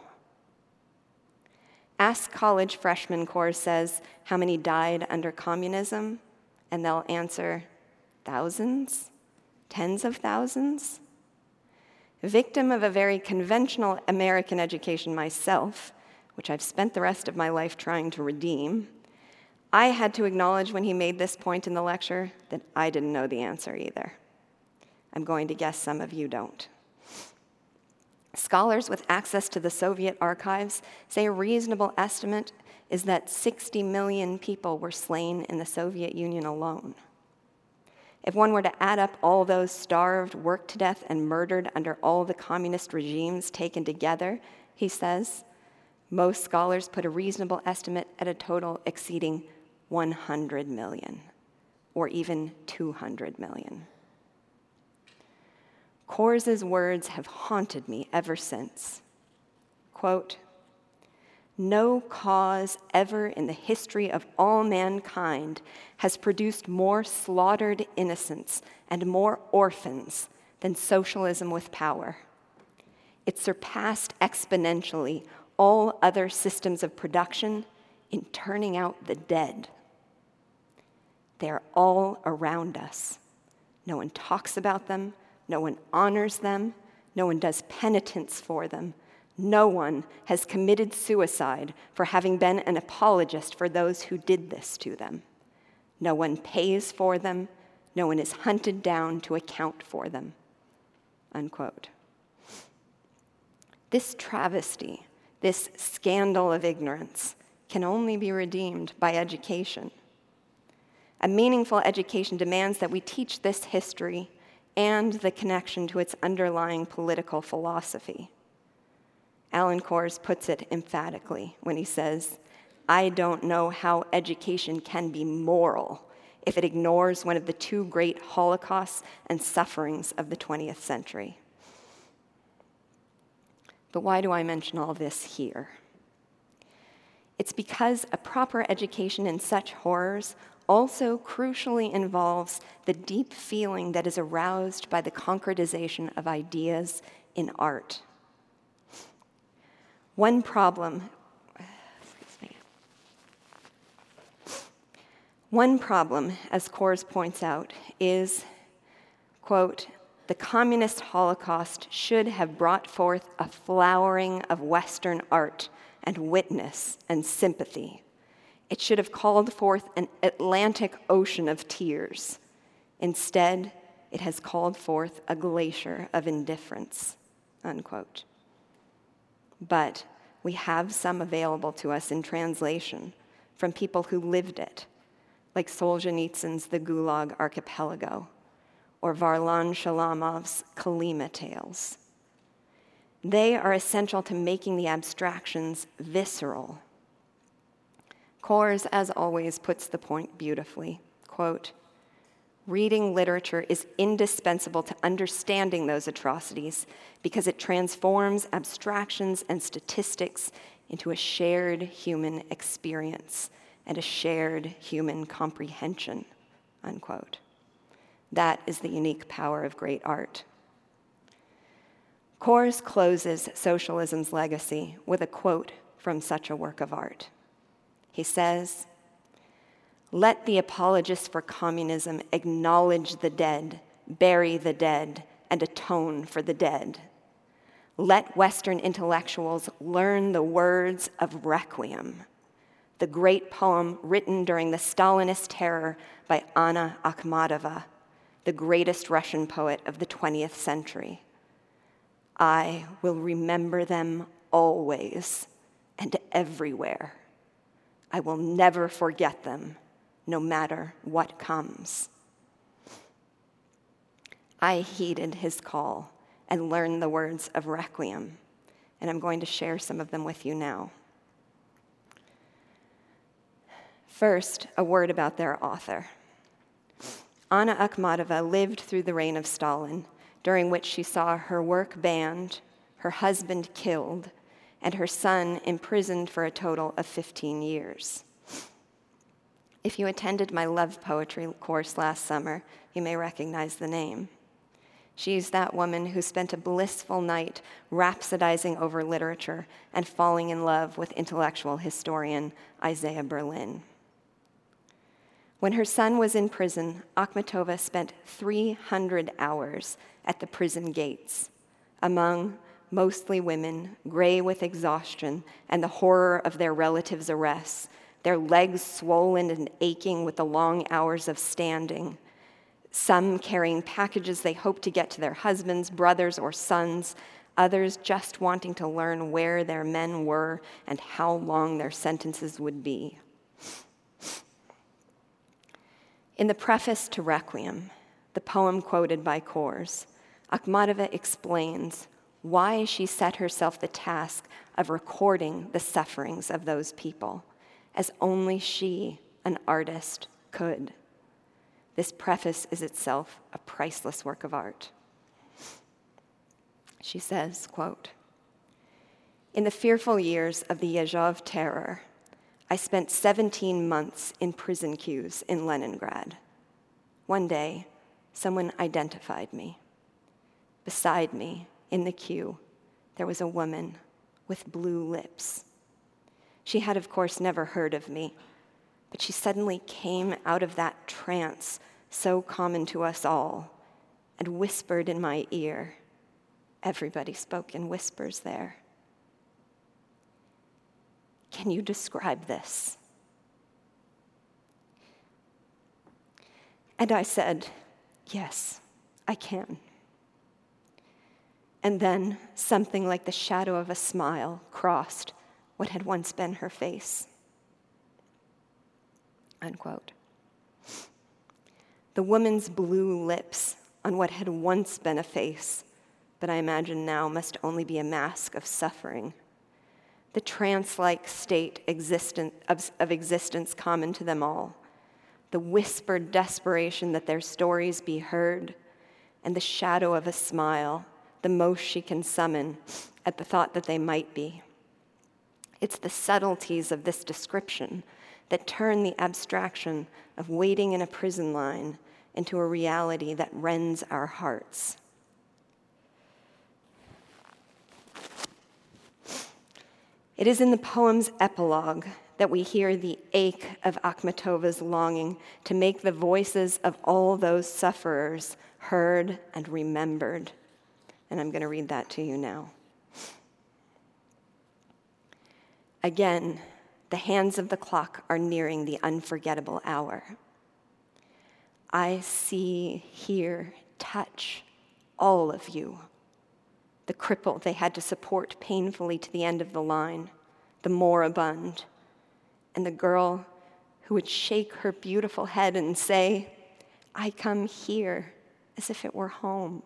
Ask college freshmen, Kors says, how many died under communism, and they'll answer, thousands, tens of thousands. Victim of a very conventional American education myself, which I've spent the rest of my life trying to redeem, I had to acknowledge when he made this point in the lecture that I didn't know the answer either. I'm going to guess some of you don't. Scholars with access to the Soviet archives say a reasonable estimate is that sixty million people were slain in the Soviet Union alone. If one were to add up all those starved, worked to death, and murdered under all the communist regimes taken together, he says, most scholars put a reasonable estimate at a total exceeding one hundred million, or even two hundred million. Korz's words have haunted me ever since. Quote, "No cause ever in the history of all mankind has produced more slaughtered innocents and more orphans than socialism with power. It surpassed exponentially all other systems of production in turning out the dead. They are all around us. No one talks about them. No one honors them. No one does penitence for them. No one has committed suicide for having been an apologist for those who did this to them. No one pays for them. No one is hunted down to account for them." Unquote. This travesty, this scandal of ignorance, can only be redeemed by education. A meaningful education demands that we teach this history and the connection to its underlying political philosophy. Alan Korz puts it emphatically when he says, "I don't know how education can be moral if it ignores one of the two great holocausts and sufferings of the twentieth century." But why do I mention all this here? It's because a proper education in such horrors also crucially involves the deep feeling that is aroused by the concretization of ideas in art. One problem, excuse me. One problem, as Korz points out, is, quote, "The communist Holocaust should have brought forth a flowering of Western art and witness and sympathy. It should have called forth an Atlantic Ocean of tears. Instead, it has called forth a glacier of indifference," unquote. But we have some available to us in translation from people who lived it, like Solzhenitsyn's The Gulag Archipelago, or Varlan Shalamov's Kolyma Tales. They are essential to making the abstractions visceral. Korz, as always, puts the point beautifully. Quote, "Reading literature is indispensable to understanding those atrocities because it transforms abstractions and statistics into a shared human experience and a shared human comprehension," unquote. That is the unique power of great art. Korz closes socialism's legacy with a quote from such a work of art. He says, "Let the apologists for communism acknowledge the dead, bury the dead, and atone for the dead. Let Western intellectuals learn the words of Requiem, the great poem written during the Stalinist terror by Anna Akhmatova, the greatest Russian poet of the twentieth century. I will remember them always and everywhere. I will never forget them, no matter what comes." I heeded his call and learned the words of Requiem, and I'm going to share some of them with you now. First, a word about their author. Anna Akhmatova lived through the reign of Stalin, during which she saw her work banned, her husband killed, and her son imprisoned for a total of fifteen years. If you attended my love poetry course last summer, you may recognize the name. She's that woman who spent a blissful night rhapsodizing over literature and falling in love with intellectual historian Isaiah Berlin. When her son was in prison, Akhmatova spent three hundred hours at the prison gates, among mostly women, gray with exhaustion and the horror of their relatives' arrests, their legs swollen and aching with the long hours of standing, some carrying packages they hoped to get to their husbands, brothers, or sons, others just wanting to learn where their men were and how long their sentences would be. In the preface to Requiem, the poem quoted by Kors, Akhmatova explains why she set herself the task of recording the sufferings of those people, as only she, an artist, could. This preface is itself a priceless work of art. She says, quote, "In the fearful years of the Yezhov terror, I spent seventeen months in prison queues in Leningrad. One day, someone identified me. Beside me, in the queue, there was a woman with blue lips. She had, of course, never heard of me, but she suddenly came out of that trance so common to us all and whispered in my ear. Everybody spoke in whispers there. Can you describe this?" And I said, "Yes, I can." And then something like the shadow of a smile crossed what had once been her face. Unquote. The woman's blue lips on what had once been a face, but I imagine now must only be a mask of suffering. The trance-like state existent, of, of existence common to them all, the whispered desperation that their stories be heard, and the shadow of a smile, the most she can summon at the thought that they might be. It's the subtleties of this description that turn the abstraction of waiting in a prison line into a reality that rends our hearts. It is in the poem's epilogue that we hear the ache of Akhmatova's longing to make the voices of all those sufferers heard and remembered. And I'm going to read that to you now. Again, the hands of the clock are nearing the unforgettable hour. I see, hear, touch all of you. The cripple they had to support painfully to the end of the line, the moribund, and the girl who would shake her beautiful head and say, I come here as if it were home.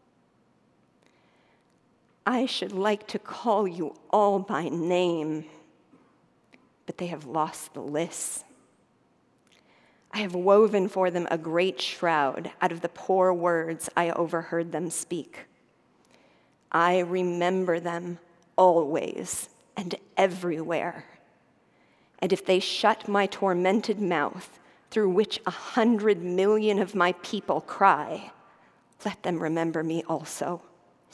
I should like to call you all by name, but they have lost the lists. I have woven for them a great shroud out of the poor words I overheard them speak. I remember them always and everywhere. And if they shut my tormented mouth, through which a hundred million of my people cry, let them remember me also.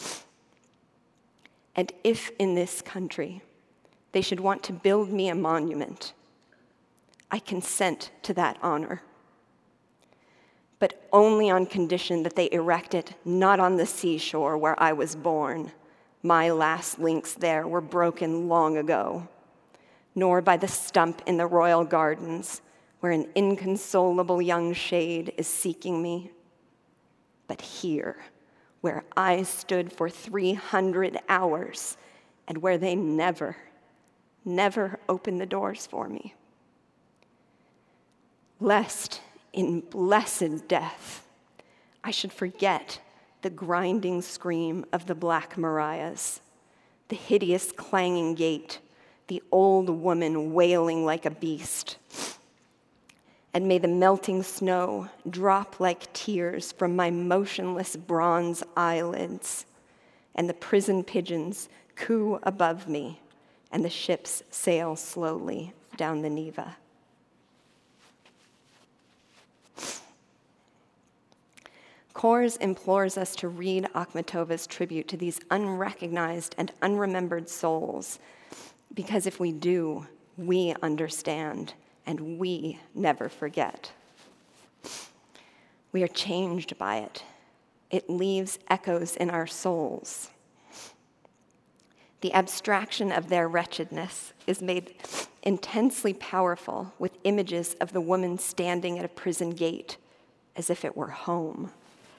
And if in this country they should want to build me a monument, I consent to that honor, but only on condition that they erect it not on the seashore where I was born. My last links there were broken long ago, nor by the stump in the royal gardens where an inconsolable young shade is seeking me, but here, where I stood for three hundred hours and where they never, never opened the doors for me. Lest in blessed death, I should forget the grinding scream of the Black Mariahs, the hideous clanging gate, the old woman wailing like a beast. And may the melting snow drop like tears from my motionless bronze eyelids, and the prison pigeons coo above me, and the ships sail slowly down the Neva. Kors implores us to read Akhmatova's tribute to these unrecognized and unremembered souls, because if we do, we understand and we never forget. We are changed by it. It leaves echoes in our souls. The abstraction of their wretchedness is made intensely powerful with images of the woman standing at a prison gate as if it were home.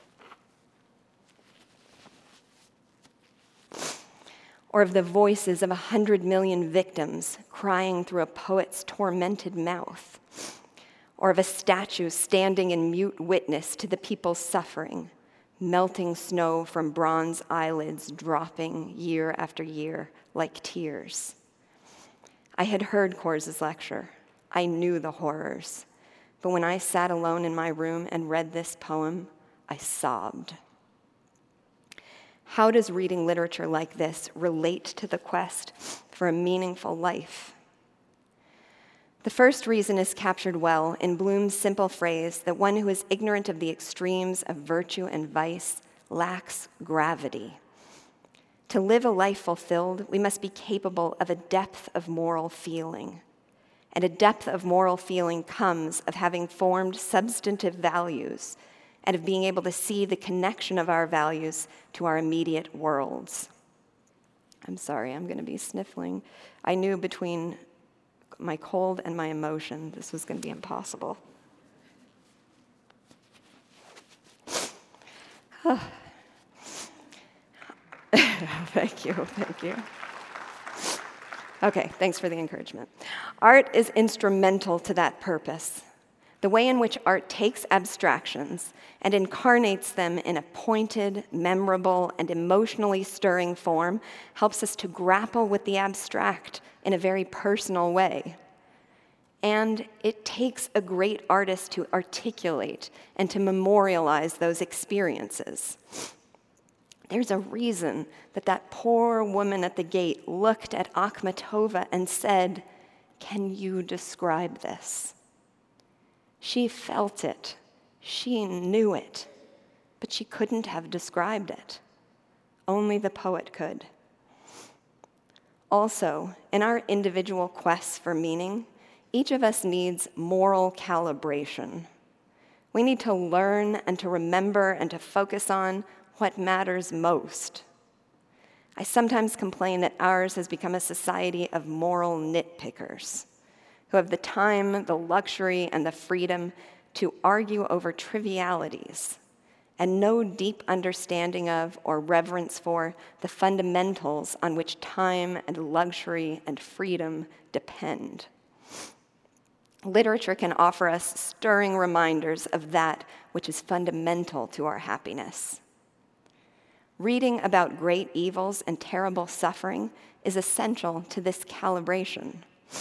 Or of the voices of a hundred million victims crying through a poet's tormented mouth. Or of a statue standing in mute witness to the people's suffering, melting snow from bronze eyelids dropping year after year like tears. I had heard Korz's lecture. I knew the horrors. But when I sat alone in my room and read this poem, I sobbed. How does reading literature like this relate to the quest for a meaningful life? The first reason is captured well in Bloom's simple phrase that one who is ignorant of the extremes of virtue and vice lacks gravity. To live a life fulfilled, we must be capable of a depth of moral feeling. And a depth of moral feeling comes of having formed substantive values and of being able to see the connection of our values to our immediate worlds. I'm sorry, I'm going to be sniffling. I knew between my cold and my emotion, this was going to be impossible. Thank you, thank you. Okay, thanks for the encouragement. Art is instrumental to that purpose. The way in which art takes abstractions and incarnates them in a pointed, memorable, and emotionally stirring form helps us to grapple with the abstract in a very personal way. And it takes a great artist to articulate and to memorialize those experiences. There's a reason that that poor woman at the gate looked at Akhmatova and said, "Can you describe this?" She felt it. She knew it. But she couldn't have described it. Only the poet could. Also, in our individual quests for meaning, each of us needs moral calibration. We need to learn and to remember and to focus on what matters most. I sometimes complain that ours has become a society of moral nitpickers who have the time, the luxury, and the freedom to argue over trivialities and no deep understanding of or reverence for the fundamentals on which time and luxury and freedom depend. Literature can offer us stirring reminders of that which is fundamental to our happiness. Reading about great evils and terrible suffering is essential to this calibration.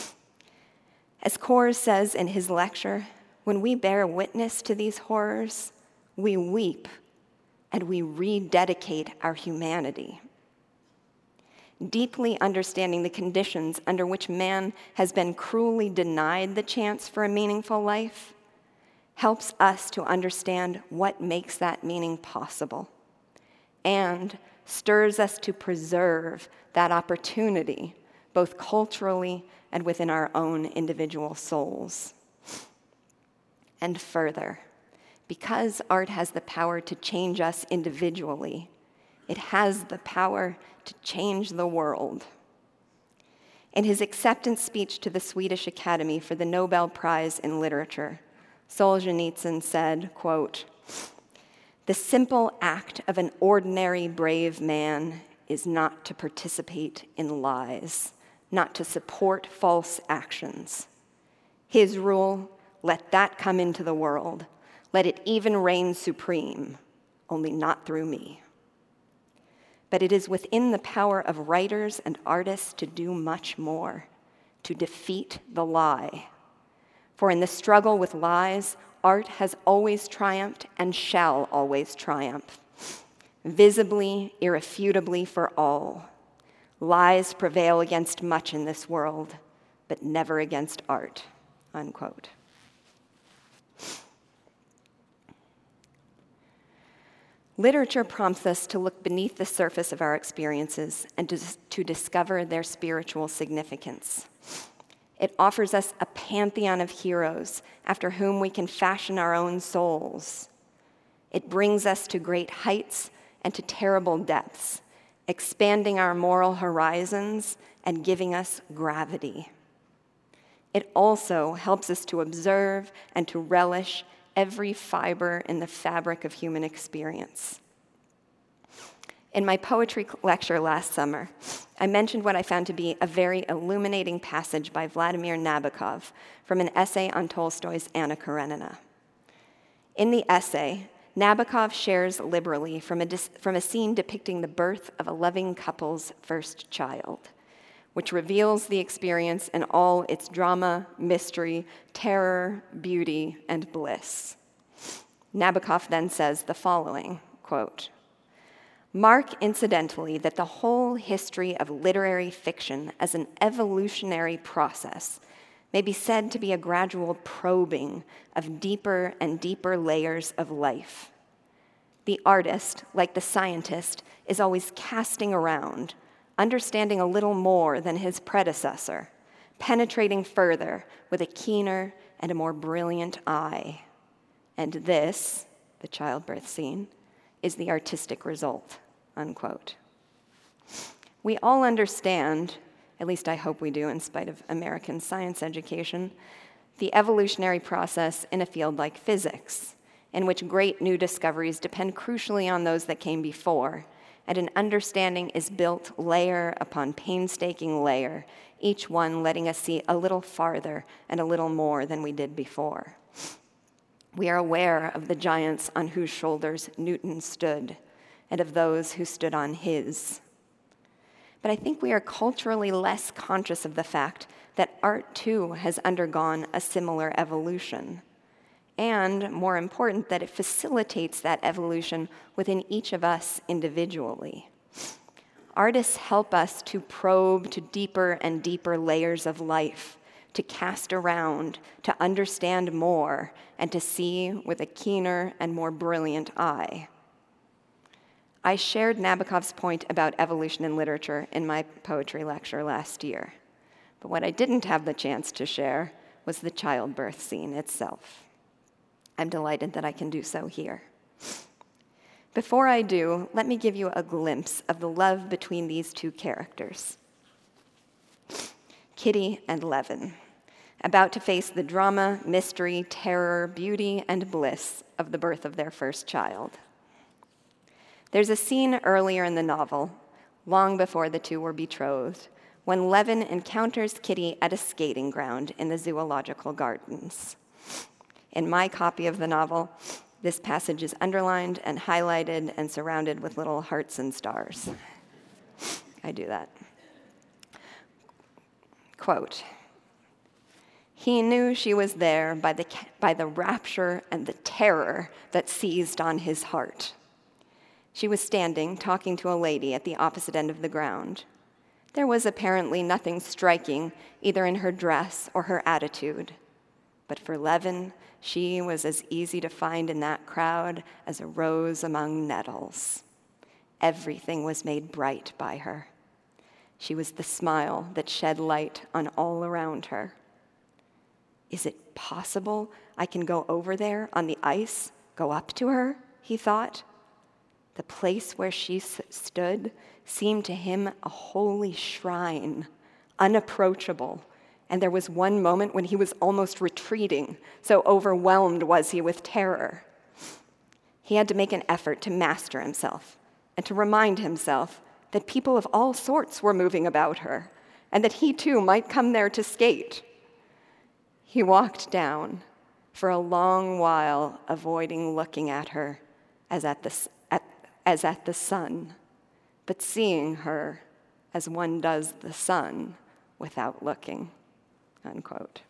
As Korz says in his lecture, when we bear witness to these horrors, we weep and we rededicate our humanity. Deeply understanding the conditions under which man has been cruelly denied the chance for a meaningful life helps us to understand what makes that meaning possible and stirs us to preserve that opportunity, both culturally and within our own individual souls. And further, because art has the power to change us individually, it has the power to change the world. In his acceptance speech to the Swedish Academy for the Nobel Prize in Literature, Solzhenitsyn said, quote, "The simple act of an ordinary brave man is not to participate in lies, not to support false actions. His rule, let that come into the world. Let it even reign supreme, only not through me." But it is within the power of writers and artists to do much more, to defeat the lie. For in the struggle with lies, art has always triumphed and shall always triumph, visibly, irrefutably for all. Lies prevail against much in this world, but never against art, unquote. Literature prompts us to look beneath the surface of our experiences and to, to discover their spiritual significance. It offers us a pantheon of heroes after whom we can fashion our own souls. It brings us to great heights and to terrible depths, expanding our moral horizons and giving us gravity. It also helps us to observe and to relish every fiber in the fabric of human experience. In my poetry lecture last summer, I mentioned what I found to be a very illuminating passage by Vladimir Nabokov from an essay on Tolstoy's Anna Karenina. In the essay, Nabokov shares liberally from a, dis- from a scene depicting the birth of a loving couple's first child, which reveals the experience in all its drama, mystery, terror, beauty, and bliss. Nabokov then says the following, quote, "Mark incidentally that the whole history of literary fiction as an evolutionary process may be said to be a gradual probing of deeper and deeper layers of life. The artist, like the scientist, is always casting around, understanding a little more than his predecessor, penetrating further with a keener and a more brilliant eye. And this," the childbirth scene, "is the artistic result," unquote. We all understand, at least I hope we do in spite of American science education, the evolutionary process in a field like physics, in which great new discoveries depend crucially on those that came before, and an understanding is built layer upon painstaking layer, each one letting us see a little farther and a little more than we did before. We are aware of the giants on whose shoulders Newton stood, and of those who stood on his. But I think we are culturally less conscious of the fact that art too has undergone a similar evolution. And, more important, that it facilitates that evolution within each of us individually. Artists help us to probe to deeper and deeper layers of life, to cast around, to understand more, and to see with a keener and more brilliant eye. I shared Nabokov's point about evolution in literature in my poetry lecture last year. But what I didn't have the chance to share was the childbirth scene itself. I'm delighted that I can do so here. Before I do, let me give you a glimpse of the love between these two characters. Kitty and Levin, about to face the drama, mystery, terror, beauty, and bliss of the birth of their first child. There's a scene earlier in the novel, long before the two were betrothed, when Levin encounters Kitty at a skating ground in the zoological gardens. In my copy of the novel, this passage is underlined and highlighted and surrounded with little hearts and stars. I do that. Quote, "He knew she was there by the, by the rapture and the terror that seized on his heart. She was standing, talking to a lady at the opposite end of the ground. There was apparently nothing striking either in her dress or her attitude. But for Levin, she was as easy to find in that crowd as a rose among nettles. Everything was made bright by her. She was the smile that shed light on all around her. Is it possible I can go over there on the ice, go up to her?" he thought. The place where she s- stood seemed to him a holy shrine, unapproachable, and there was one moment when he was almost retreating, so overwhelmed was he with terror. He had to make an effort to master himself and to remind himself that people of all sorts were moving about her, and that he too might come there to skate. He walked down, for a long while avoiding looking at her as at the, at, as at the sun, but seeing her as one does the sun without looking, unquote.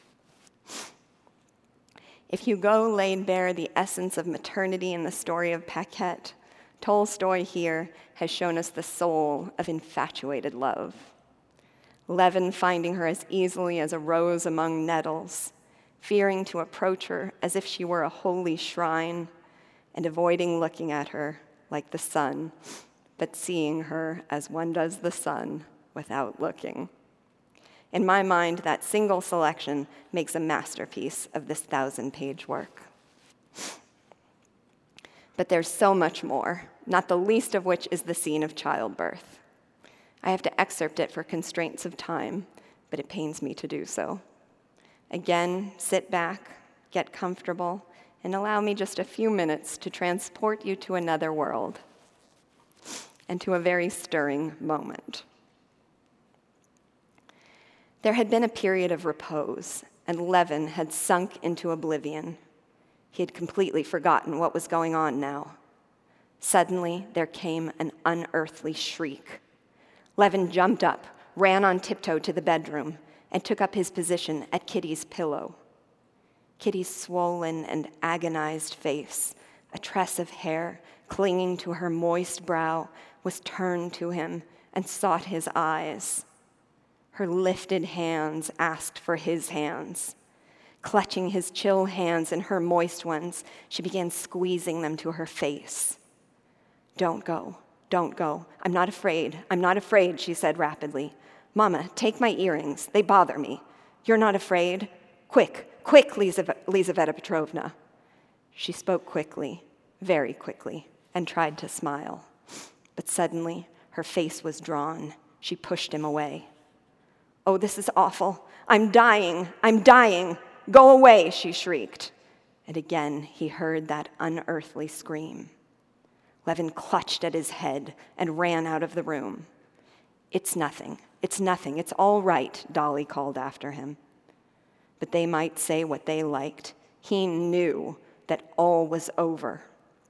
If Hugo laid bare the essence of maternity in the story of Paquette, Tolstoy here has shown us the soul of infatuated love. Levin finding her as easily as a rose among nettles, fearing to approach her as if she were a holy shrine, and avoiding looking at her like the sun, but seeing her as one does the sun without looking. In my mind, that single selection makes a masterpiece of this thousand-page work. But there's so much more, not the least of which is the scene of childbirth. I have to excerpt it for constraints of time, but it pains me to do so. Again, sit back, get comfortable, and allow me just a few minutes to transport you to another world and to a very stirring moment. There had been a period of repose, and Levin had sunk into oblivion. He had completely forgotten what was going on now. Suddenly, there came an unearthly shriek. Levin jumped up, ran on tiptoe to the bedroom, and took up his position at Kitty's pillow. Kitty's swollen and agonized face, a tress of hair clinging to her moist brow, was turned to him and sought his eyes. Her lifted hands asked for his hands. Clutching his chill hands in her moist ones, she began squeezing them to her face. "Don't go, don't go. I'm not afraid, I'm not afraid," she said rapidly. "Mama, take my earrings, they bother me. You're not afraid? Quick, quick, Lizaveta Petrovna." She spoke quickly, very quickly, and tried to smile. But suddenly, her face was drawn. She pushed him away. "Oh, this is awful. I'm dying, I'm dying. Go away," she shrieked. And again, he heard that unearthly scream. Levin clutched at his head and ran out of the room. "It's nothing, it's nothing, it's all right," Dolly called after him. But they might say what they liked. He knew that all was over.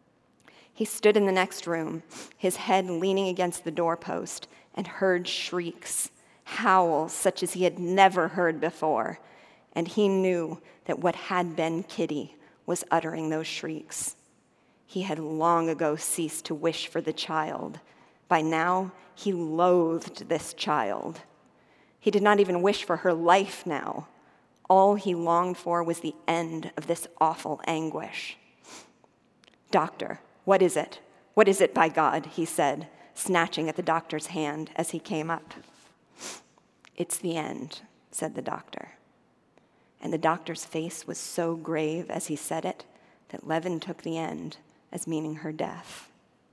He stood in the next room, his head leaning against the doorpost, and heard shrieks, howls such as he had never heard before. And he knew that what had been Kitty was uttering those shrieks. He had long ago ceased to wish for the child. By now, he loathed this child. He did not even wish for her life now. All he longed for was the end of this awful anguish. "Doctor, what is it? What is it, by God?" he said, snatching at the doctor's hand as he came up. "It's the end," said the doctor. And the doctor's face was so grave as he said it that Levin took the end as meaning her death.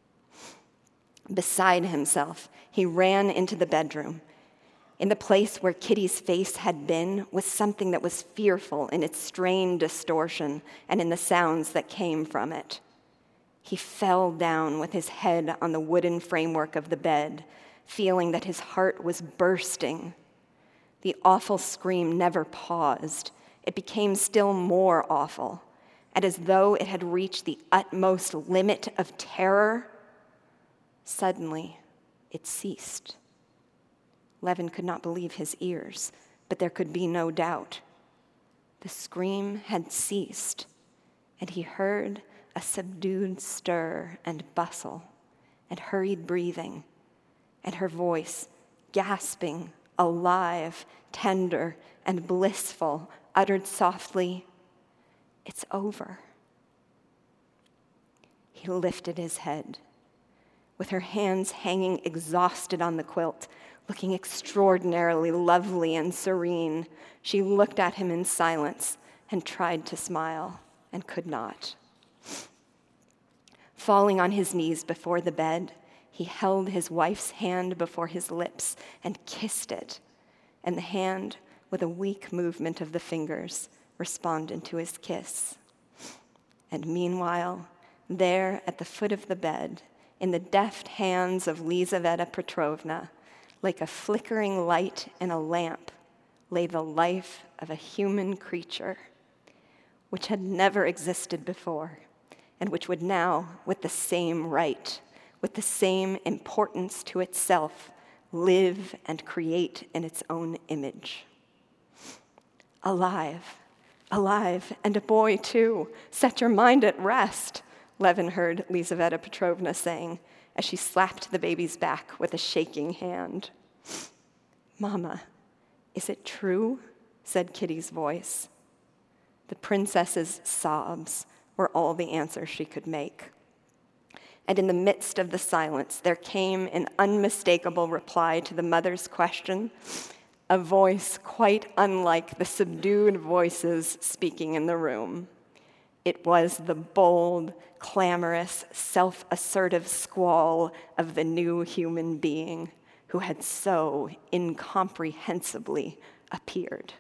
Beside himself, he ran into the bedroom. In the place where Kitty's face had been was something that was fearful in its strained distortion and in the sounds that came from it. He fell down with his head on the wooden framework of the bed, feeling that his heart was bursting. The awful scream never paused. It became still more awful, and as though it had reached the utmost limit of terror, suddenly it ceased. Levin could not believe his ears, but there could be no doubt. The scream had ceased, and he heard a subdued stir and bustle, and hurried breathing, and her voice, gasping, alive, tender, and blissful, uttered softly, "It's over." He lifted his head. With her hands hanging exhausted on the quilt, looking extraordinarily lovely and serene, she looked at him in silence and tried to smile and could not. Falling on his knees before the bed, he held his wife's hand before his lips and kissed it, and the hand, with a weak movement of the fingers, responded to his kiss. And meanwhile, there at the foot of the bed, in the deft hands of Lizaveta Petrovna, like a flickering light in a lamp, lay the life of a human creature, which had never existed before, and which would now, with the same right, with the same importance to itself, live and create in its own image. "Alive, alive, and a boy too. Set your mind at rest," Levin heard Lizaveta Petrovna saying as she slapped the baby's back with a shaking hand. "Mama, is it true?" said Kitty's voice. The princess's sobs were all the answer she could make. And in the midst of the silence, there came an unmistakable reply to the mother's question, a voice quite unlike the subdued voices speaking in the room. It was the bold, clamorous, self-assertive squall of the new human being who had so incomprehensibly appeared.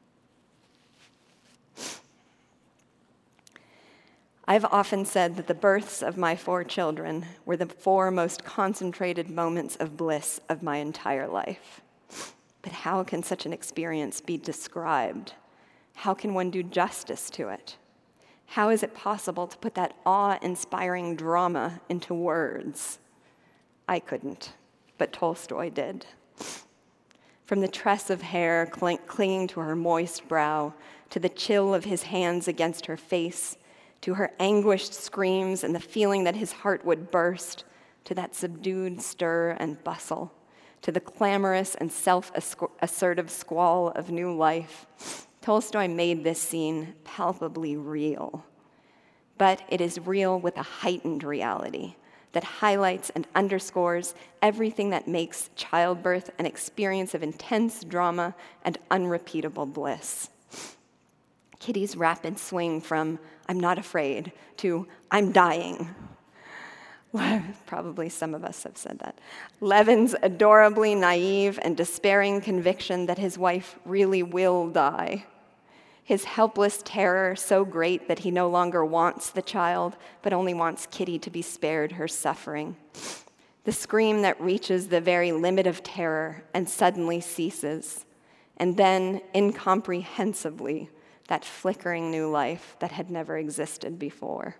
I've often said that the births of my four children were the four most concentrated moments of bliss of my entire life. But how can such an experience be described? How can one do justice to it? How is it possible to put that awe-inspiring drama into words? I couldn't, but Tolstoy did. From the tress of hair cling- clinging to her moist brow, to the chill of his hands against her face, to her anguished screams and the feeling that his heart would burst, to that subdued stir and bustle, to the clamorous and self-assertive squall of new life, Tolstoy made this scene palpably real. But it is real with a heightened reality that highlights and underscores everything that makes childbirth an experience of intense drama and unrepeatable bliss. Kitty's rapid swing from "I'm not afraid" to "I'm dying." Probably some of us have said that. Levin's adorably naive and despairing conviction that his wife really will die. His helpless terror so great that he no longer wants the child, but only wants Kitty to be spared her suffering. The scream that reaches the very limit of terror and suddenly ceases. And then, incomprehensibly, that flickering new life that had never existed before.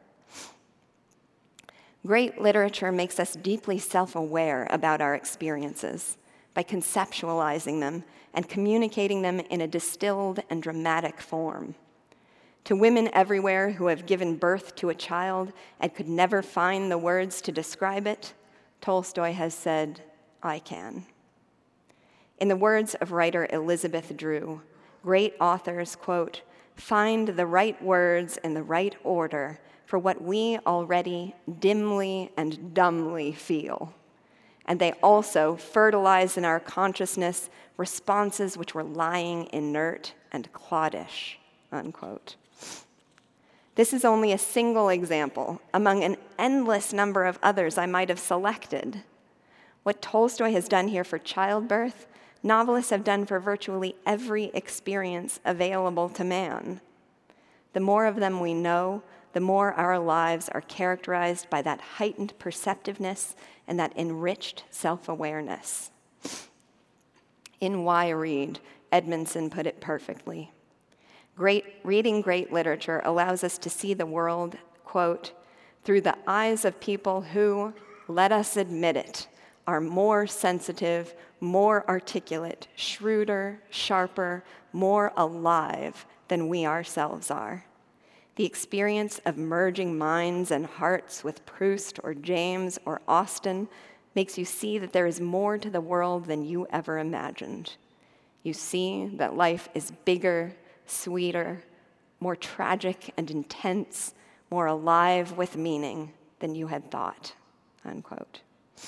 Great literature makes us deeply self-aware about our experiences by conceptualizing them and communicating them in a distilled and dramatic form. To women everywhere who have given birth to a child and could never find the words to describe it, Tolstoy has said, "I can." In the words of writer Elizabeth Drew, great authors, quote, "find the right words in the right order for what we already dimly and dumbly feel. And they also fertilize in our consciousness responses which were lying inert and cloddish," unquote. This is only a single example among an endless number of others I might have selected. What Tolstoy has done here for childbirth, novelists have done for virtually every experience available to man. The more of them we know, the more our lives are characterized by that heightened perceptiveness and that enriched self-awareness. In Why Read, Edmondson put it perfectly. Great, reading great literature allows us to see the world, quote, "through the eyes of people who, let us admit it, are more sensitive, more articulate, shrewder, sharper, more alive than we ourselves are. The experience of merging minds and hearts with Proust or James or Austen makes you see that there is more to the world than you ever imagined. You see that life is bigger, sweeter, more tragic and intense, more alive with meaning than you had thought," unquote.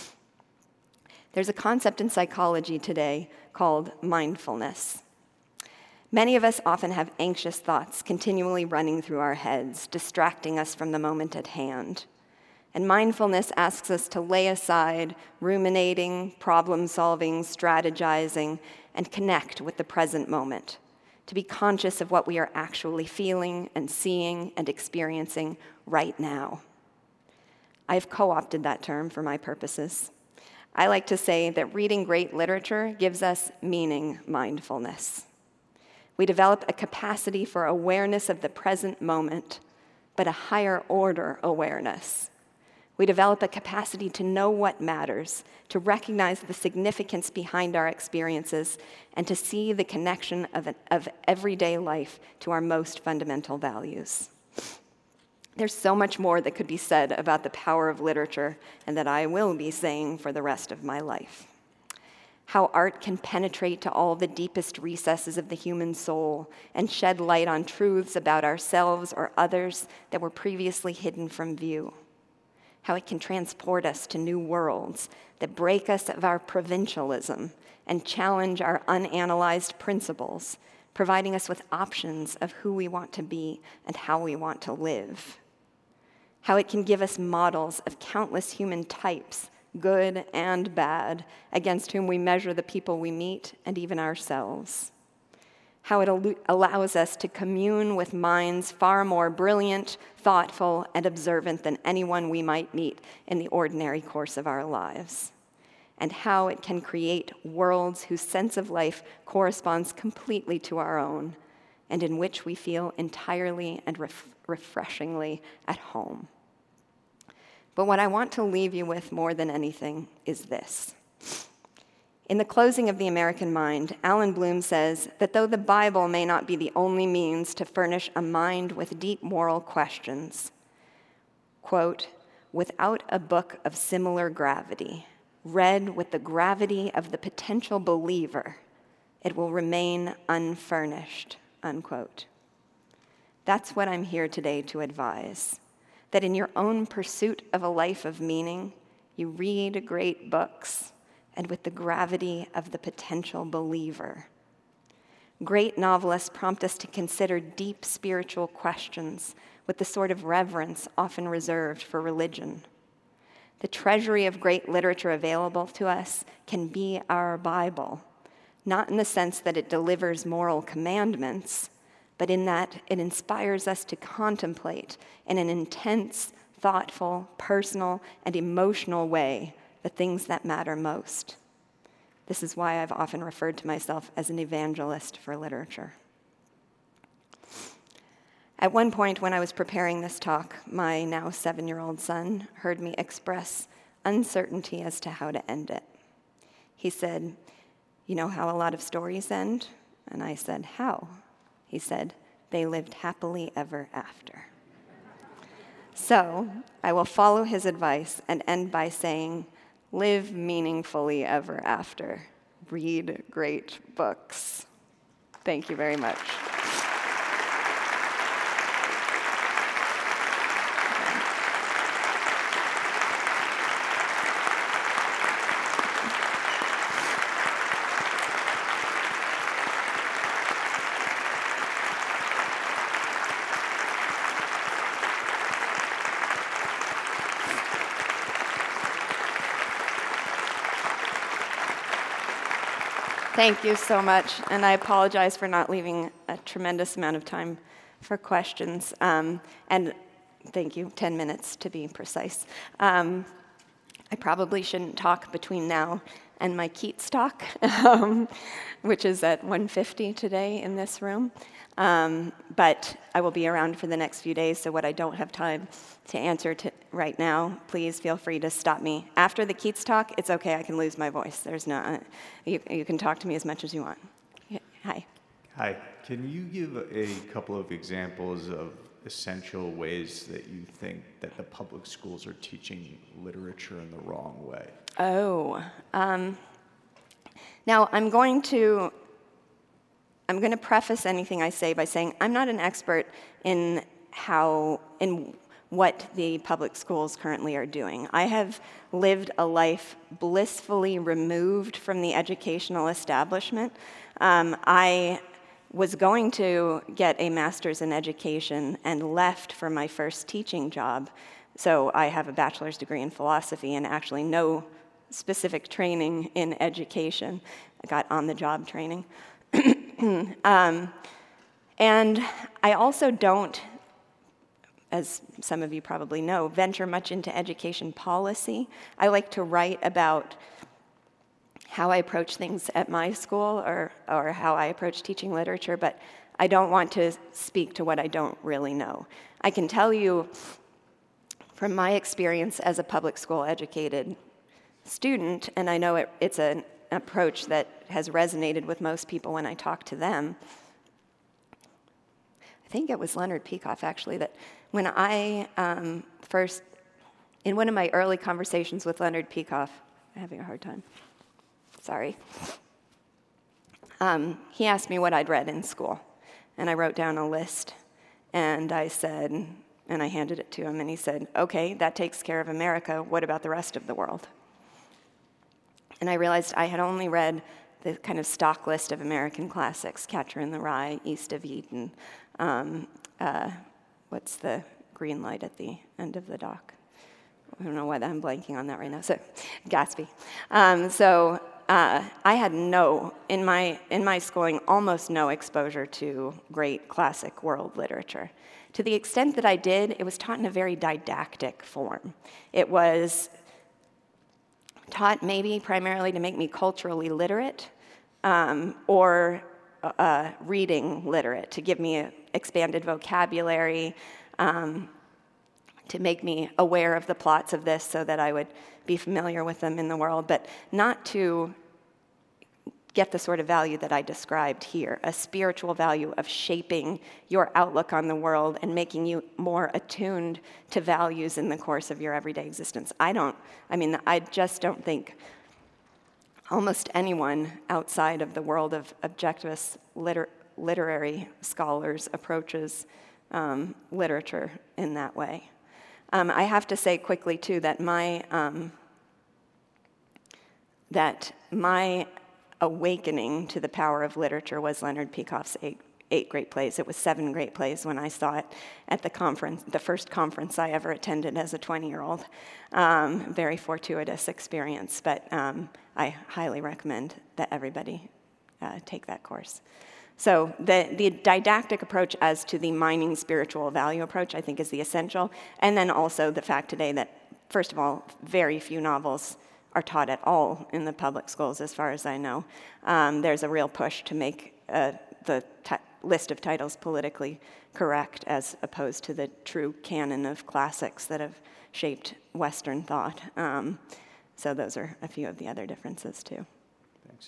There's a concept in psychology today called mindfulness. Many of us often have anxious thoughts continually running through our heads, distracting us from the moment at hand. And mindfulness asks us to lay aside ruminating, problem-solving, strategizing, and connect with the present moment, to be conscious of what we are actually feeling and seeing and experiencing right now. I've co-opted that term for my purposes. I like to say that reading great literature gives us meaning mindfulness. We develop a capacity for awareness of the present moment, but a higher order awareness. We develop a capacity to know what matters, to recognize the significance behind our experiences, and to see the connection of, an, of everyday life to our most fundamental values. There's so much more that could be said about the power of literature and that I will be saying for the rest of my life. How art can penetrate to all the deepest recesses of the human soul and shed light on truths about ourselves or others that were previously hidden from view. How it can transport us to new worlds that break us of our provincialism and challenge our unanalyzed principles, providing us with options of who we want to be and how we want to live. How it can give us models of countless human types, good and bad, against whom we measure the people we meet and even ourselves. How it al- allows us to commune with minds far more brilliant, thoughtful, and observant than anyone we might meet in the ordinary course of our lives. And how it can create worlds whose sense of life corresponds completely to our own, and in which we feel entirely and ref- refreshingly at home. But what I want to leave you with more than anything is this. In the closing of The American Mind, Alan Bloom says that though the Bible may not be the only means to furnish a mind with deep moral questions, quote, without a book of similar gravity, read with the gravity of the potential believer, it will remain unfurnished, unquote. That's what I'm here today to advise, that in your own pursuit of a life of meaning, you read great books, and with the gravity of the potential believer. Great novelists prompt us to consider deep spiritual questions with the sort of reverence often reserved for religion. The treasury of great literature available to us can be our Bible, not in the sense that it delivers moral commandments, but in that it inspires us to contemplate in an intense, thoughtful, personal, and emotional way the things that matter most. This is why I've often referred to myself as an evangelist for literature. At one point when I was preparing this talk, my now seven-year-old son heard me express uncertainty as to how to end it. He said, "You know how a lot of stories end?" And I said, "How?" He said, "They lived happily ever after." So I will follow his advice and end by saying, live meaningfully ever after. Read great books. Thank you very much. Thank you so much, and I apologize for not leaving a tremendous amount of time for questions. Um, and thank you, ten minutes to be precise. Um, I probably shouldn't talk between now and my Keats talk, um, which is at one fifty today in this room. Um, but I will be around for the next few days, so what I don't have time to answer to right now, please feel free to stop me. After the Keats talk, it's okay, I can lose my voice. There's no, uh, you, you can talk to me as much as you want. Yeah, hi. Hi, can you give a couple of examples of essential ways that you think that the public schools are teaching literature in the wrong way? Oh, um, now I'm going to I'm going to preface anything I say by saying I'm not an expert in how in what the public schools currently are doing. I have lived a life blissfully removed from the educational establishment. Um, I was going to get a master's in education and left for my first teaching job. So I have a bachelor's degree in philosophy and actually no specific training in education. I got on-the-job training. um, and I also don't, as some of you probably know, venture much into education policy. I like to write about how I approach things at my school or, or how I approach teaching literature, but I don't want to speak to what I don't really know. I can tell you from my experience as a public school educated student, and I know it, it's an approach that has resonated with most people when I talk to them. I think it was Leonard Peikoff, actually, that when I um, first, in one of my early conversations with Leonard Peikoff, I'm having a hard time, sorry, um, he asked me what I'd read in school, and I wrote down a list, and I said, and I handed it to him, and he said, okay, that takes care of America, what about the rest of the world? And I realized I had only read the kind of stock list of American classics: Catcher in the Rye, East of Eden. Um, uh, what's the green light at the end of the dock? I don't know why I'm blanking on that right now. So, Gatsby. Um, so uh, I had no, in my, in my schooling, almost no exposure to great classic world literature. To the extent that I did, it was taught in a very didactic form. It was taught maybe primarily to make me culturally literate, um, or uh, reading literate, to give me an expanded vocabulary, um, to make me aware of the plots of this so that I would be familiar with them in the world, but not to get the sort of value that I described here, a spiritual value of shaping your outlook on the world and making you more attuned to values in the course of your everyday existence. I don't, I mean, I just don't think almost anyone outside of the world of objectivist liter- literary scholars approaches um, literature in that way. Um, I have to say quickly, too, that my, um, that my awakening to the power of literature was Leonard Peikoff's eight, eight Great Plays. It was seven great plays when I saw it at the conference, the first conference I ever attended as a twenty-year-old. Um, very fortuitous experience, but um, I highly recommend that everybody uh, take that course. So the, the didactic approach as to the mining spiritual value approach, I think, is the essential. And then also the fact today that, first of all, very few novels are taught at all in the public schools, as far as I know. Um, there's a real push to make uh, the t- list of titles politically correct, as opposed to the true canon of classics that have shaped Western thought. Um, so those are a few of the other differences, too. Thanks.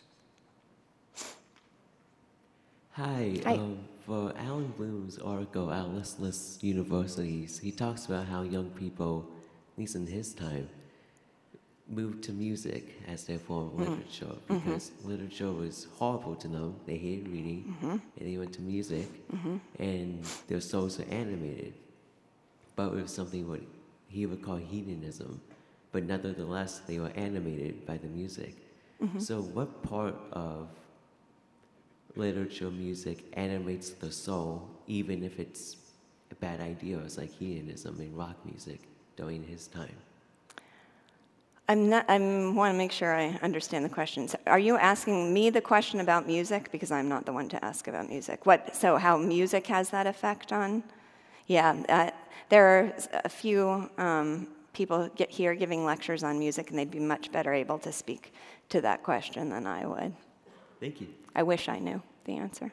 Hi. Hi. Um, for Alan Bloom's article, Our Listless Universities, he talks about how young people, at least in his time, moved to music as their form of mm-hmm. literature because mm-hmm. literature was horrible to them. They hated reading, Mm-hmm. and they went to music, Mm-hmm. and their souls were animated. But it was something what he would call hedonism, but nevertheless, they were animated by the music. Mm-hmm. So what part of literature, music animates the soul, even if it's a bad idea? It's like hedonism in rock music during his time. I'm not, I want to make sure I understand the question. So are you asking me the question about music? Because I'm not the one to ask about music. What? So how music has that effect on? Yeah, uh, there are a few um, people get here giving lectures on music, and they'd be much better able to speak to that question than I would. Thank you. I wish I knew the answer.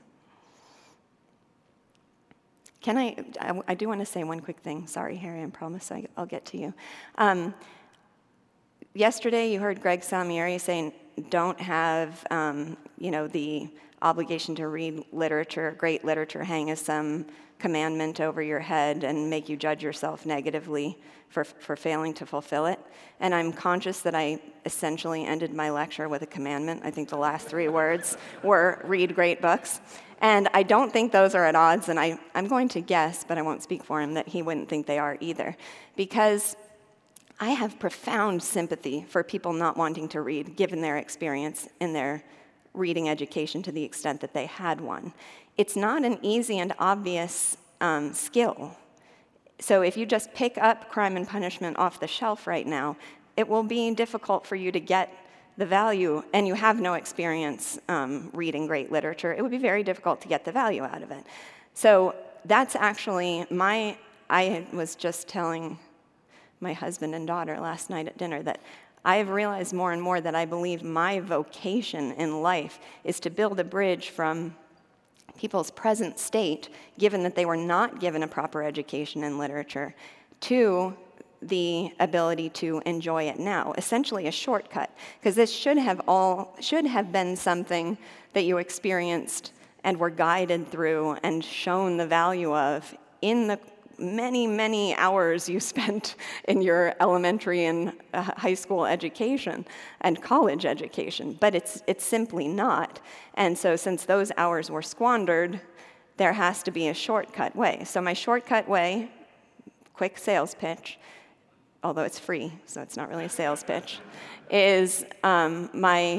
Can I, I, I do want to say one quick thing. Sorry, Harry, I promise I, I'll get to you. Um, yesterday, you heard Greg Salmieri saying, don't have, um, you know, the obligation to read literature, great literature, hang as some commandment over your head and make you judge yourself negatively for, for failing to fulfill it. And I'm conscious that I essentially ended my lecture with a commandment. I think the last three words were, read great books. And I don't think those are at odds, and I, I'm going to guess, but I won't speak for him, that he wouldn't think they are either. Because I have profound sympathy for people not wanting to read, given their experience in their reading education to the extent that they had one. It's not an easy and obvious um, skill. So if you just pick up Crime and Punishment off the shelf right now, it will be difficult for you to get the value, and you have no experience um, reading great literature. It would be very difficult to get the value out of it. So that's actually my, I was just telling my husband and daughter last night at dinner that I've realized more and more that I believe my vocation in life is to build a bridge from people's present state, given that they were not given a proper education in literature, to the ability to enjoy it now, essentially a shortcut, because this should have all should have been something that you experienced and were guided through and shown the value of in the many, many hours you spent in your elementary and uh, high school education and college education, but it's it's simply not. And so since those hours were squandered, there has to be a shortcut way. So my shortcut way, quick sales pitch, although it's free, so it's not really a sales pitch, is um, my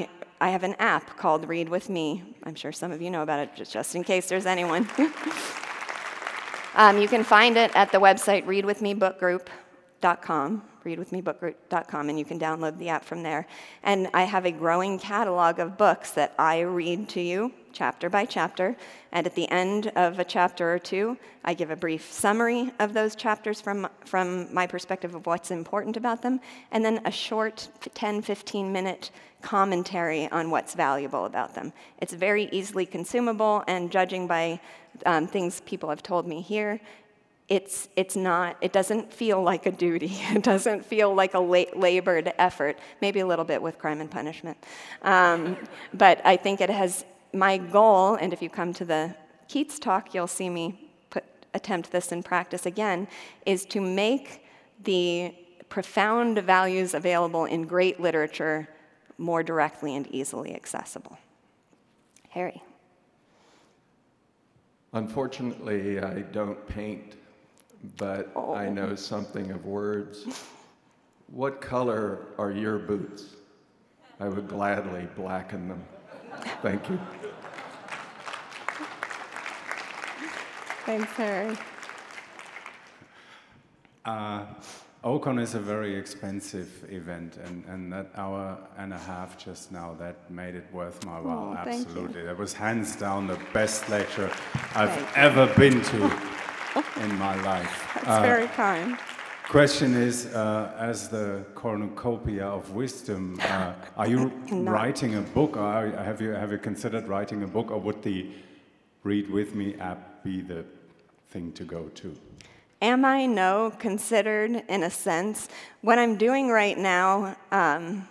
I have an app called Read With Me. I'm sure some of you know about it, just, just in case there's anyone. um, you can find it at the website read with me book group dot com, read with me book group dot com, and you can download the app from there. And I have a growing catalog of books that I read to you, chapter by chapter, and at the end of a chapter or two, I give a brief summary of those chapters from, from my perspective of what's important about them, and then a short ten, fifteen minute commentary on what's valuable about them. It's very easily consumable, and judging by um, things people have told me here, It's, it's not, it doesn't feel like a duty. It doesn't feel like a la- labored effort, maybe a little bit with Crime and Punishment. Um, but I think it has, my goal, and if you come to the Keats talk, you'll see me put, attempt this in practice again, is to make the profound values available in great literature more directly and easily accessible. Harry. Unfortunately, I don't paint, but Oh. I know something of words. What color are your boots? I would gladly blacken them. Thank you. Thanks, Harry. Uh, Ocon is a very expensive event, and, and that hour and a half just now, that made it worth my while, Oh, thank you. absolutely. That was hands down the best lecture I've Thank you. ever been to in my life. That's very kind. Question is, uh, as the cornucopia of wisdom, uh, are you Not- writing a book? Or are, have you have you considered writing a book, or would the Read With Me app be the thing to go to? Am I? No, considered in a sense. What I'm doing right now um,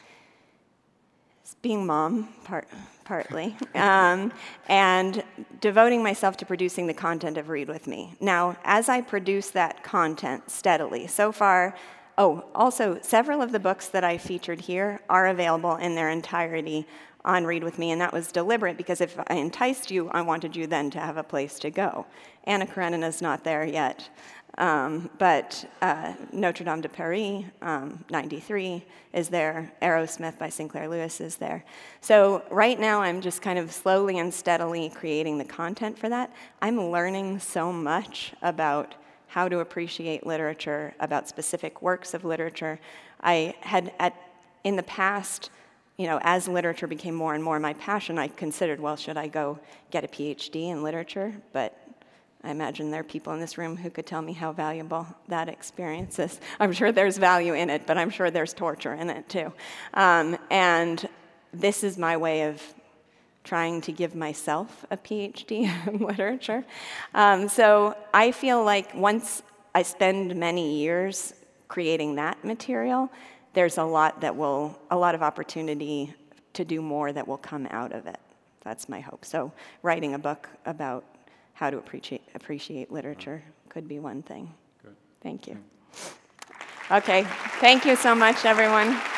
is being mom, part, partly, um, and devoting myself to producing the content of Read With Me. Now, as I produce that content steadily, so far, oh, also, several of the books that I featured here are available in their entirety on Read With Me, and that was deliberate because if I enticed you, I wanted you then to have a place to go. Anna Karenina's not there yet, um, but uh, Notre Dame de Paris, um, ninety-three, is there. Aerosmith by Sinclair Lewis is there. So right now I'm just kind of slowly and steadily creating the content for that. I'm learning so much about how to appreciate literature, about specific works of literature. I had, at, in the past, you know, as literature became more and more my passion, I considered, well, should I go get a P H D in literature? But I imagine there are people in this room who could tell me how valuable that experience is. I'm sure there's value in it, but I'm sure there's torture in it too. Um, and this is my way of trying to give myself a P H D in literature. Um, so I feel like once I spend many years creating that material, there's a lot that will, a lot of opportunity to do more that will come out of it. That's my hope. So writing a book about how to appreciate, appreciate literature could be one thing. Good. Thank you. Okay, thank you so much, everyone.